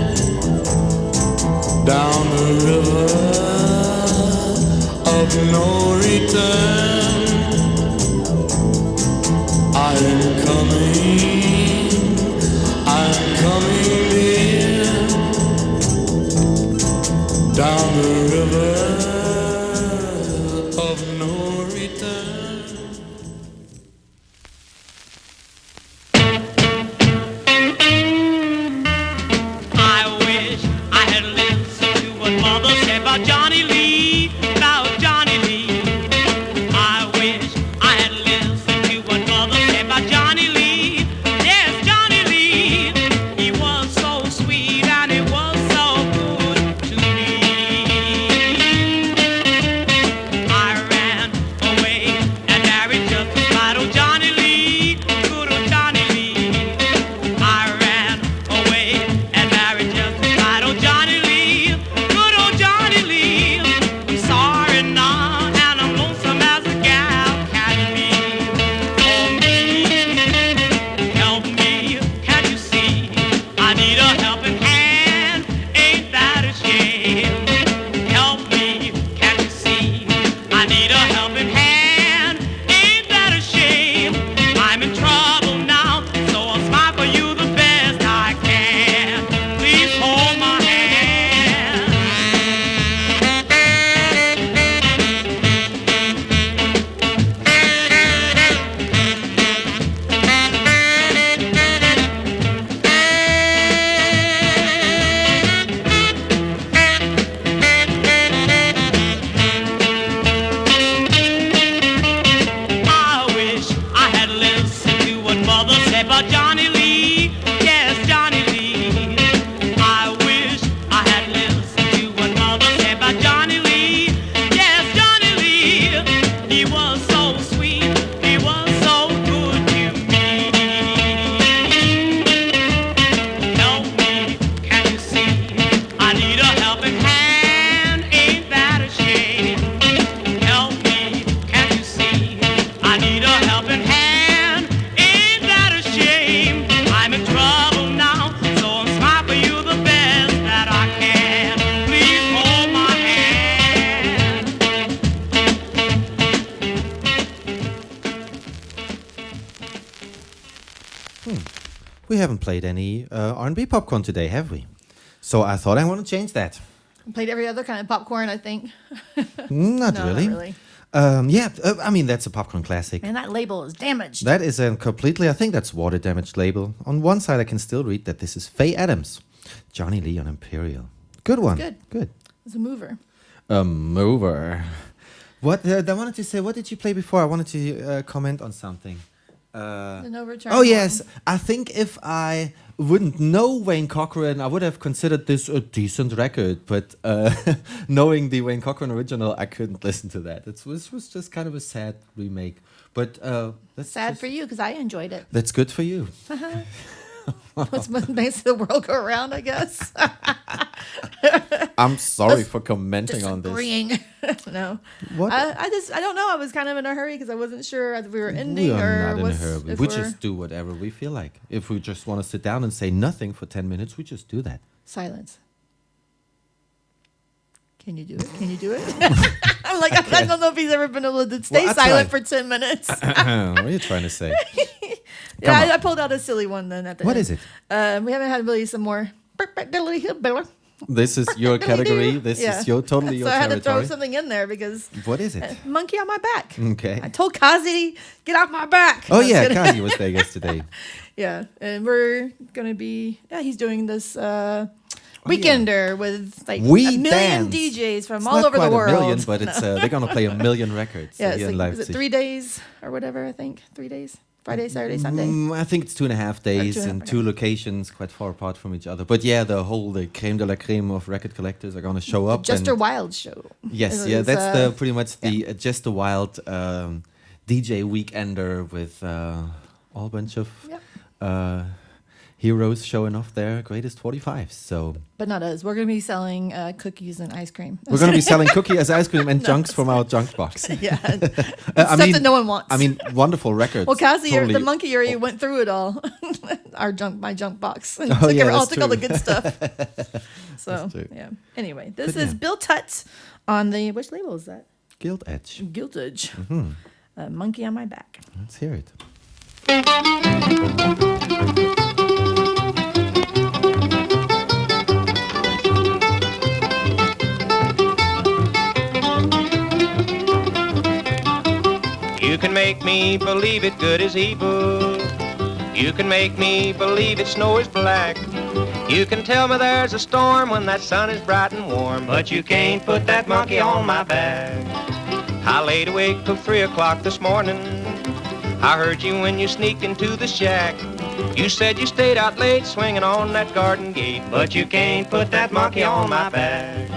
down the river of no return. I'm coming, I'm coming, dear, down the river of no return. I wish I had listened to what mother said about Johnny Lee, about Johnny Lee. I wish I had listened to what mother said about Johnny Lee. Yes, Johnny Lee, he was so sweet and he was so good to me. I ran away and married just to spite old Johnny Lee, good old Johnny Lee. I ran away and married just to spite old Johnny Lee, good old Johnny Lee. I'm sorry now and I'm lonesome as a gal can be. Oh me, help me, can't you see? I need a helping hand, ain't that a shame? Help me, can't you see? I need a helping hand, ain't that a shame? I'm in trouble now, so I'll smile for you the best I can. Please hold my hand. we haven't played any uh, R and B popcorn today, have we? So I thought I want to change that. Played every other kind of popcorn, I think. Not No, really. Not really. Um, yeah, uh, I mean, that's a popcorn classic. And that label is damaged. That is a completely, I think that's water damaged label. On one side, I can still read that this is Faye Adams, Johnny Lee on Imperial. Good one. Good. Good. It's a mover. A mover. What uh, I wanted to say, what did you play before? I wanted to uh, comment on something. Uh, The No Return oh, yes. one. I think if I wouldn't know Wayne Cochran, I would have considered this a decent record. But uh, knowing the Wayne Cochran original, I couldn't listen to that. It was, was just kind of a sad remake. But uh, that's Sad just- for you because I enjoyed it. That's good for you. What's what makes the world go around, I guess. I'm sorry Us for commenting on this. Disagreeing. No. What? I, I just, I don't know. I was kind of in a hurry because I wasn't sure if we were ending We are or not in a was, hurry. if We we're just do whatever we feel like. If we just want to sit down and say nothing for ten minutes, we just do that. silence. Can you do it? Can you do it? I'm like, I don't know if he's ever been able to stay Well, I silent tried. for ten minutes. What are you trying to say? Yeah, Come on. I, I pulled out a silly one then at the What end. is it? Uh, we haven't had really some more. This is your category. This Yeah. is your totally your so I had to throw territory. something in there because What is it? uh, monkey on my back. Okay. I told Kazi, get off my back. Oh I was yeah, kidding. Kazi was there yesterday. Yeah, and we're gonna be. Yeah, he's doing this uh, Oh, yeah. weekender with like We a million Dance. D Js from It's all not over the quite world. a million, but it's uh, they're gonna play a million records Yeah, uh, it's here in like, is Leipzig. it three days or whatever? I think three days. Friday, Saturday, Sunday. Mm, I think it's two and a half days two and a in half, two okay. locations, quite far apart from each other. But yeah, the whole the creme de la creme of record collectors are gonna show up. Jester and- Wild show. Yes, Is- yeah, is, that's uh, the pretty much the uh, Just a Wild um, D J weekender with uh, all bunch of Yep. uh, heroes showing off their greatest forty-fives. So But not us. We're gonna be selling uh, cookies and ice cream. we're gonna be selling cookie as ice cream and junks from our junk box. yeah, Uh, stuff that no one wants. I mean, wonderful records. well, Kazi, totally- the monkey area went through it all. Our junk, my junk box, and Oh, took, yeah, every- all, that's took all the true. good stuff. So That's true. yeah. Anyway, this But is yeah. Bill Tutz on the which label is that? Guild Edge. Guild Edge. Mhm. Uh, monkey on my back. Let's hear it. You can make me believe it good as evil. You can make me believe it snow is black. You can tell me there's a storm when that sun is bright and warm, but you can't put that monkey on my back. I laid awake till three o'clock this morning. I heard you when you sneaked into the shack. You said you stayed out late swinging on that garden gate, but you can't put that monkey on my back.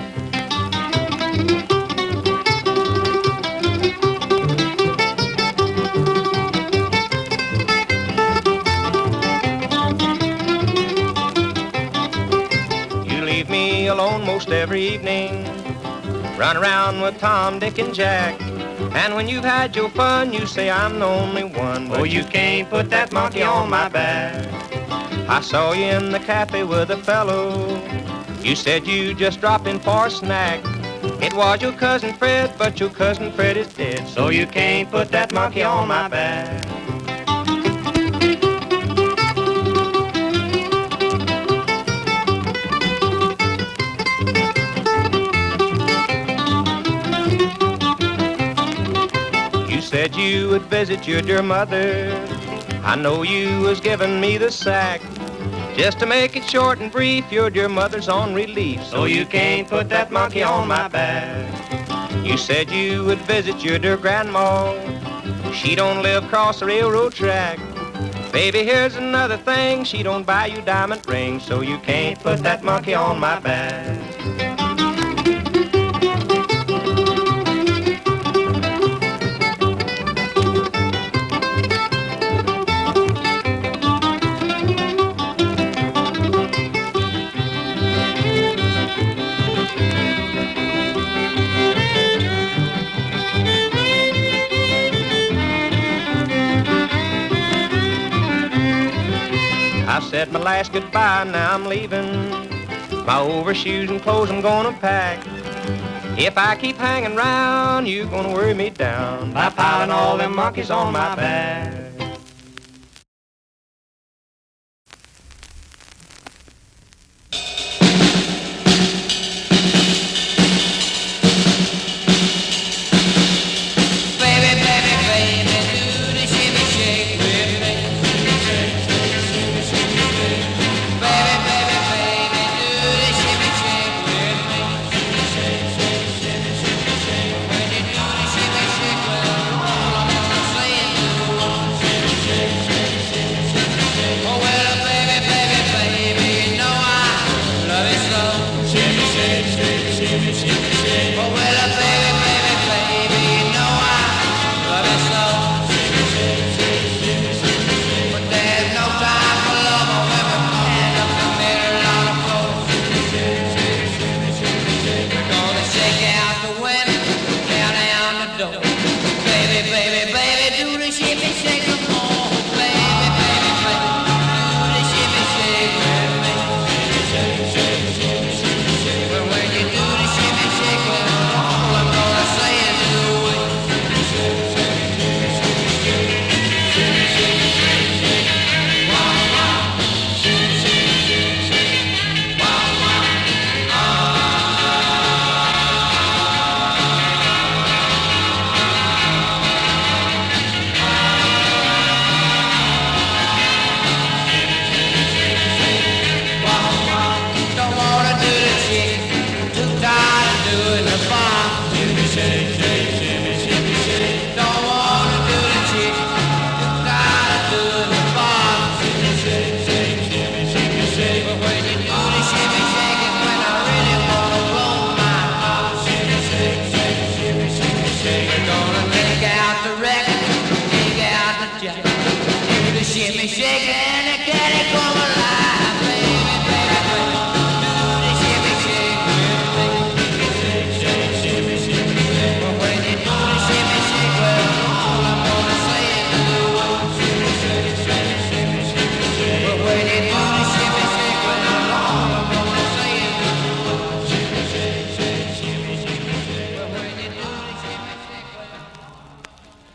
You leave me alone most every evening, run around with Tom, Dick, and Jack. And when you've had your fun, you say I'm the only one, but you can't put that monkey on my back. I saw you in the cafe with a fellow. You said you just dropped in for a snack. It was your cousin Fred, but your cousin Fred is dead, so you can't put that monkey on my back. You said you would visit your dear mother. I know you was giving me the sack. Just to make it short and brief, your dear mother's on relief, so you can't put that monkey on my back. You said you would visit your dear grandma. She don't live across the railroad track. Baby, here's another thing. She don't buy you diamond rings, so you can't put that monkey on my back. I said my last goodbye, now I'm leaving. My overshoes and clothes I'm gonna pack. If I keep hanging round, you're gonna worry me down by piling all them monkeys on my back.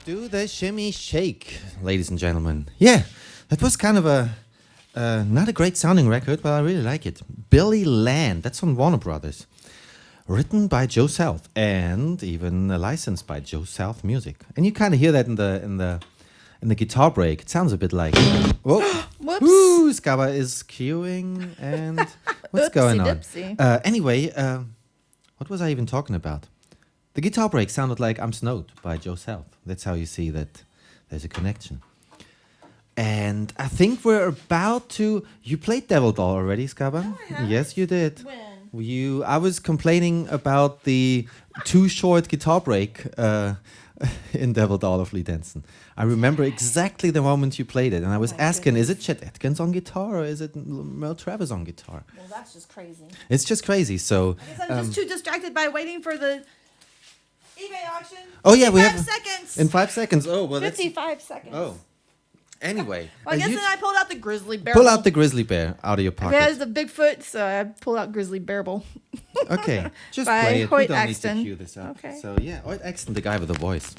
Do the shimmy shake, ladies and gentlemen. Yeah, that was kind of a uh, not a great sounding record, but I really like it. Billy Land, that's on Warner Brothers. Written by Joe South and even uh, licensed by Joe South Music. And you kind of hear that in the in the in the guitar break. It sounds a bit like whoa. Whoops. Ooh, Scaba is cueing and what's going on? Dipsy. Uh, anyway, uh, what was I even talking about? The guitar break sounded like I'm Snowed by Joe South. That's how you see that there's a connection. And I think we're about to... You played Devil Doll already, Scaba? No, I haven't. Yes, you did. When? You, I was complaining about the too short guitar break uh, in Devil Doll of Lee Denson. I remember exactly the moment you played it, and I was Oh, asking, goodness. is it Chet Atkins on guitar or is it Merle Travis on guitar? Well, that's just crazy. It's just crazy, so... I guess I'm um, just too distracted by waiting for the eBay auction. Oh, yeah, we Five have... seconds. In five seconds. Oh, well, that's... fifty-five seconds. Oh. Anyway. Well, I uh, guess you then I pulled out the grizzly bear. pull out the grizzly bear out of your pocket. There's the Bigfoot, so I pulled out grizzly bearable. Okay, just By play it. Hoyt we don't Axton. need to cue this up. Okay. So yeah, Hoyt Axton, the guy with the voice.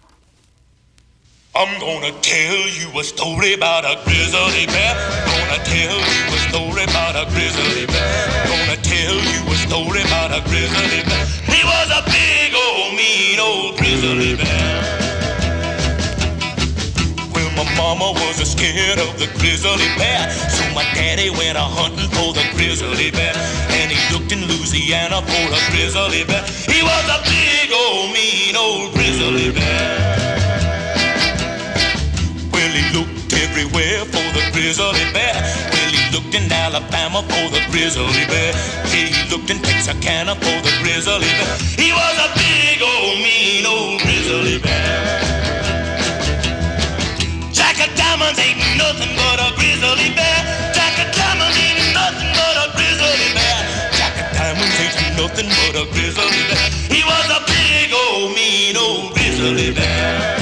I'm gonna tell you a story about a grizzly bear. Gonna tell you a story about a grizzly bear. Gonna tell you a story about a grizzly bear. He was a big old mean old grizzly bear. Well, my mama was a scared of the grizzly bear, so my daddy went a hunting for the grizzly bear. And he looked in Louisiana for a grizzly bear. He was a big old mean old grizzly bear. Well, he looked everywhere for the grizzly bear. Well, he looked in Alabama for the grizzly bear. He looked in Texarkana for the grizzly bear. He was a big old mean old grizzly bear. Jack of Diamonds ain't nothing but a grizzly bear. Jack of Diamonds ain't nothing but a grizzly bear. Jack of Diamonds ain't nothing but a grizzly bear. He was a big old mean old grizzly bear.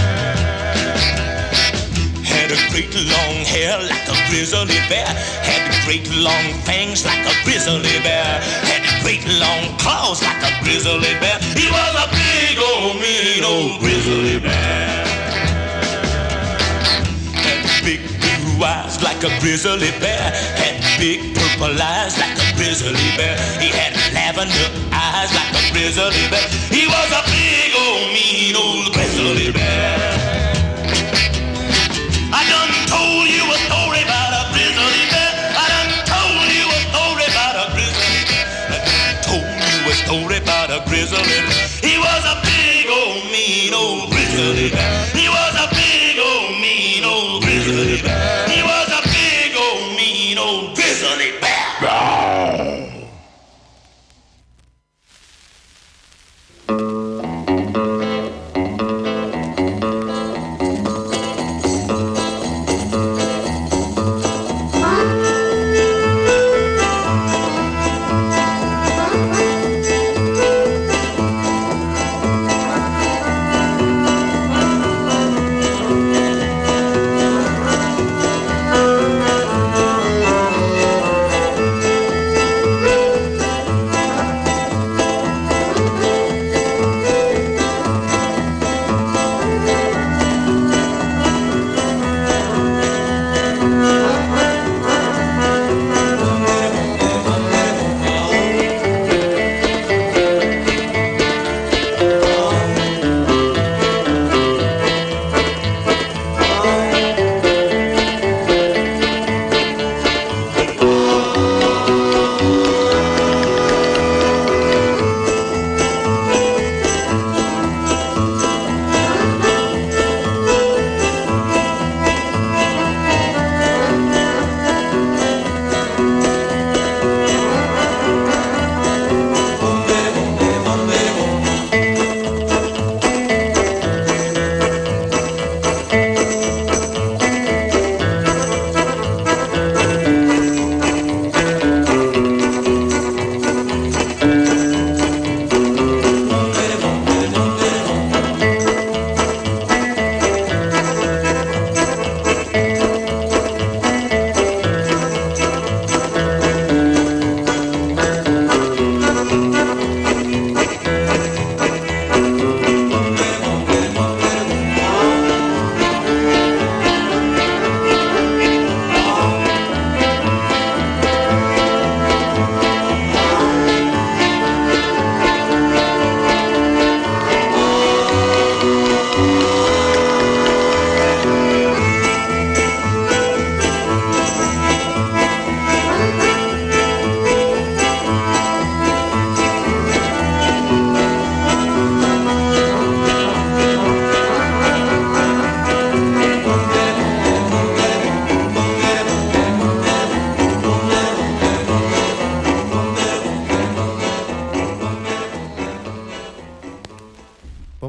Had a great long hair like a grizzly bear. Had great long fangs like a grizzly bear. Had great long claws like a grizzly bear. He was a big old mean old grizzly bear. Had big blue eyes like a grizzly bear. Had big purple eyes like a grizzly bear. He had lavender eyes like a grizzly bear. He was a big old mean old grizzly bear. I done told you a story about a grizzly bear. I done told you a story about a grizzly bear. I done told you a story about a grizzly bear. He was a big old mean old grizzly bear. He was a big old mean old grizzly bear. He was a big old mean old grizzly bear.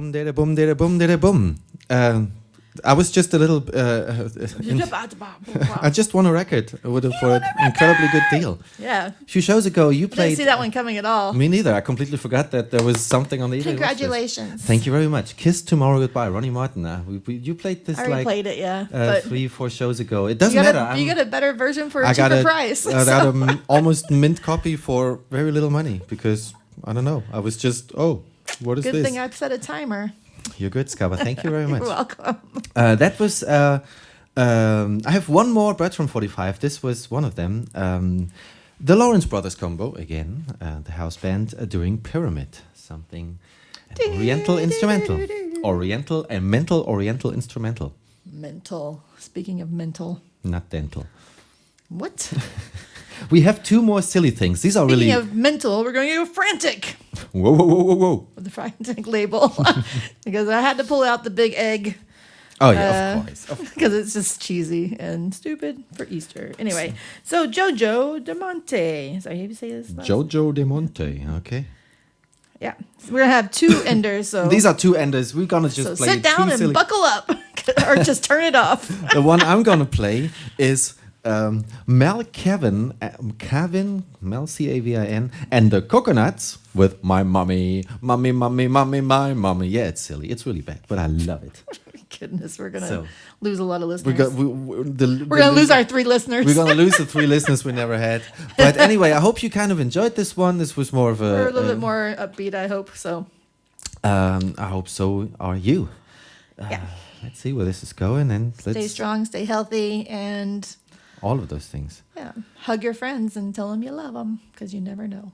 bum dada bum dada bum dada bum. Um, I was just a little. Uh, in, I just won a record with a, for an incredibly good deal. Yeah. A few shows ago, you Didn't played. see that one coming at all. Me neither. I completely forgot that there was something on the. Congratulations. Thank you very much. Kiss Tomorrow Goodbye, Ronnie Martin. Uh, we, we, you played this I already like played it, yeah. uh, but three, four shows ago. It doesn't you got matter. A, you I'm- get a better version for a I got cheaper a, price. I got so. an almost mint copy for very little money because I don't know. I was just oh, what is Good this? thing I've set a timer. You're good, Scaba. Thank you very much. You're welcome. Uh, that was. Uh, um, I have one more Bertram forty-five. This was one of them. Um, the Lawrence Brothers combo again. Uh, the house band uh, doing Pyramid. Something an Oriental instrumental. Oriental and mental Oriental instrumental. Mental. Speaking of mental. Not dental. What? We have two more silly things. These are Speaking really. of mental, we're going to go frantic Whoa, whoa, whoa, whoa, whoa. with the frantic label because I had to pull out the big egg. Oh, yeah, of course. Of Because it's just cheesy and stupid for Easter. Anyway, so Jojo De Monte. Is that how you say this? last- Jojo De Monte. Okay. Yeah. So we're going to have two enders. So These are two enders. We're gonna just so play sit down two and silly. buckle up or just turn it off. The one I'm gonna play is um, Mel Kevin, uh, Kevin, Mel C A V I N, and the Coconuts with My Mommy, Mommy, Mommy, Mommy, My Mommy. Yeah, it's silly. It's really bad, but I love it. Goodness, we're going to So, lose a lot of We listeners. got, we, we, the, We're going to lose our three listeners. We're gonna lose the three listeners we never had. But anyway, I hope you kind of enjoyed this one. This was more of a. We're a little uh, bit more upbeat, I hope. So, Um, I hope so. Are you? Uh, yeah. Let's see where this is going, and let's Stay strong, stay healthy, and all of those things. yeah, hug your friends and tell them you love them because you never know.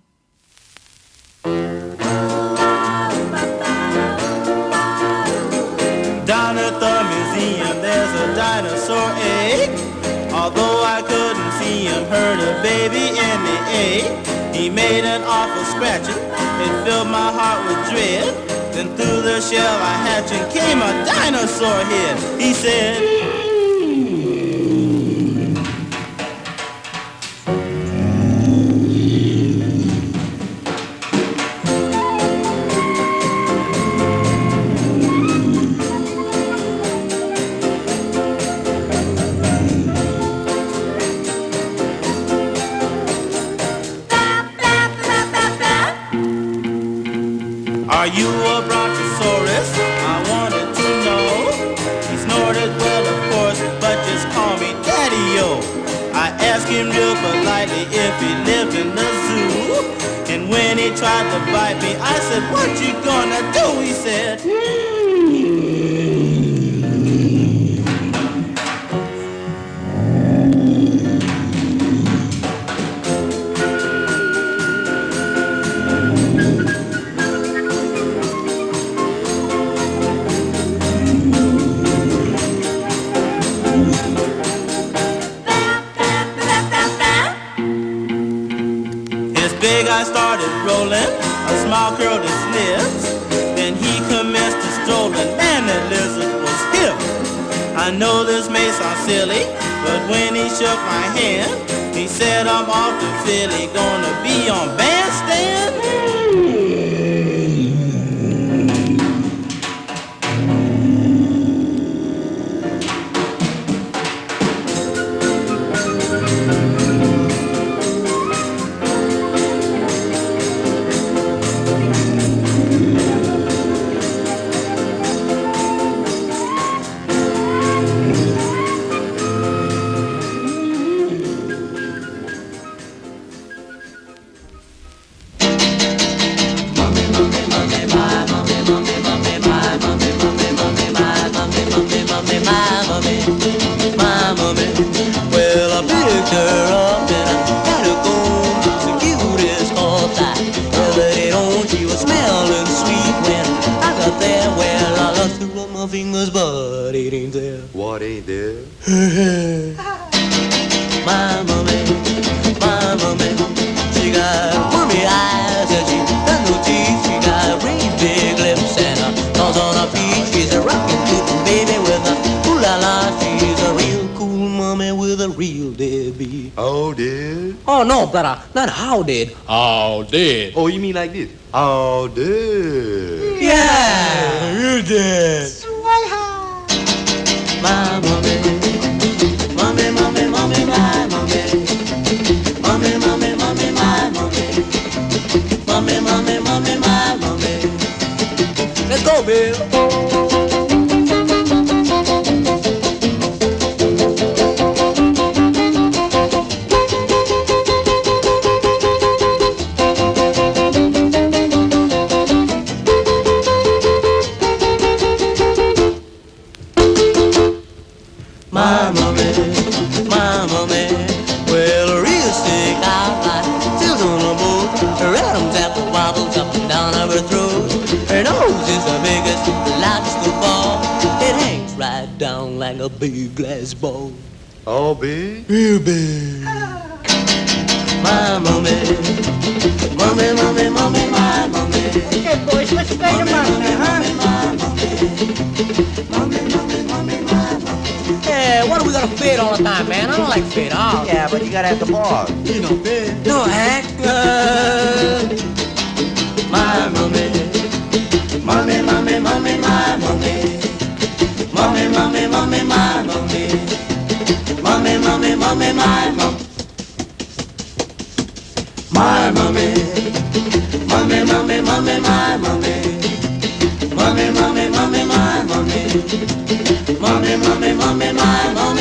Down at the museum there's a dinosaur egg. Although I couldn't see him, heard a baby in the egg. He made an awful scratching, it filled my heart with dread. Then through the shell I hatched and came a dinosaur head. He said, are you a brontosaurus? I wanted to know. He snorted, well, of course, but just call me Daddy-O. I asked him real politely if he lived in the zoo. And when he tried to bite me, I said, what you gonna do? He said, his big eyes started rolling, a smile curled his lips. Then he commenced to strolling, and the lizard was hip. I know this may sound silly, but when he shook my hand, he said I'm off to Philly, gonna be on bandstand. Well, I picked her up in a catacomb, the cutest horse I ever did own. She was smelling sweet when I got there. Well, I looked through my fingers, but it ain't there. What ain't there? My mommy, my mommy, she got wormy eyes and she got no teeth. She got raised big lips and a nose on her feet. She's a rockin' tootin' baby with a ooh la la. She's a real cool mommy with a real deadbeat. Oh, did? Oh no, brother, not how did. Oh, did. Oh, you mean like this? Oh, did. Yeah, you did. My mommy, mommy, mommy, mommy, my mommy, mommy, mommy, mommy, my mommy, mommy, mommy, mommy, my mommy. Let's go, Bill. My mommy, my mommy, well, a real sick outline, still on the boat. Her Adam's apple wobbles up and down of her throat. Her nose is the biggest, the largest of all. It hangs right down like a big glass ball. All big? Real big. My mommy, mommy, mommy, mommy, my mommy. Okay, boys, let's spend your money now, huh? Yeah, what are we gonna fit all the time, man? I don't like fit all. Yeah, but you gotta have the ball. You know, fit. No act good. My mommy, mommy, mommy, mommy, my mommy, mommy, mommy, mommy, my mommy, mommy, mommy, mommy, my mom. My mommy, mommy, mommy, mommy, my mommy, mommy, mommy, mommy, my mommy, mommy, mommy, mommy, my mommy.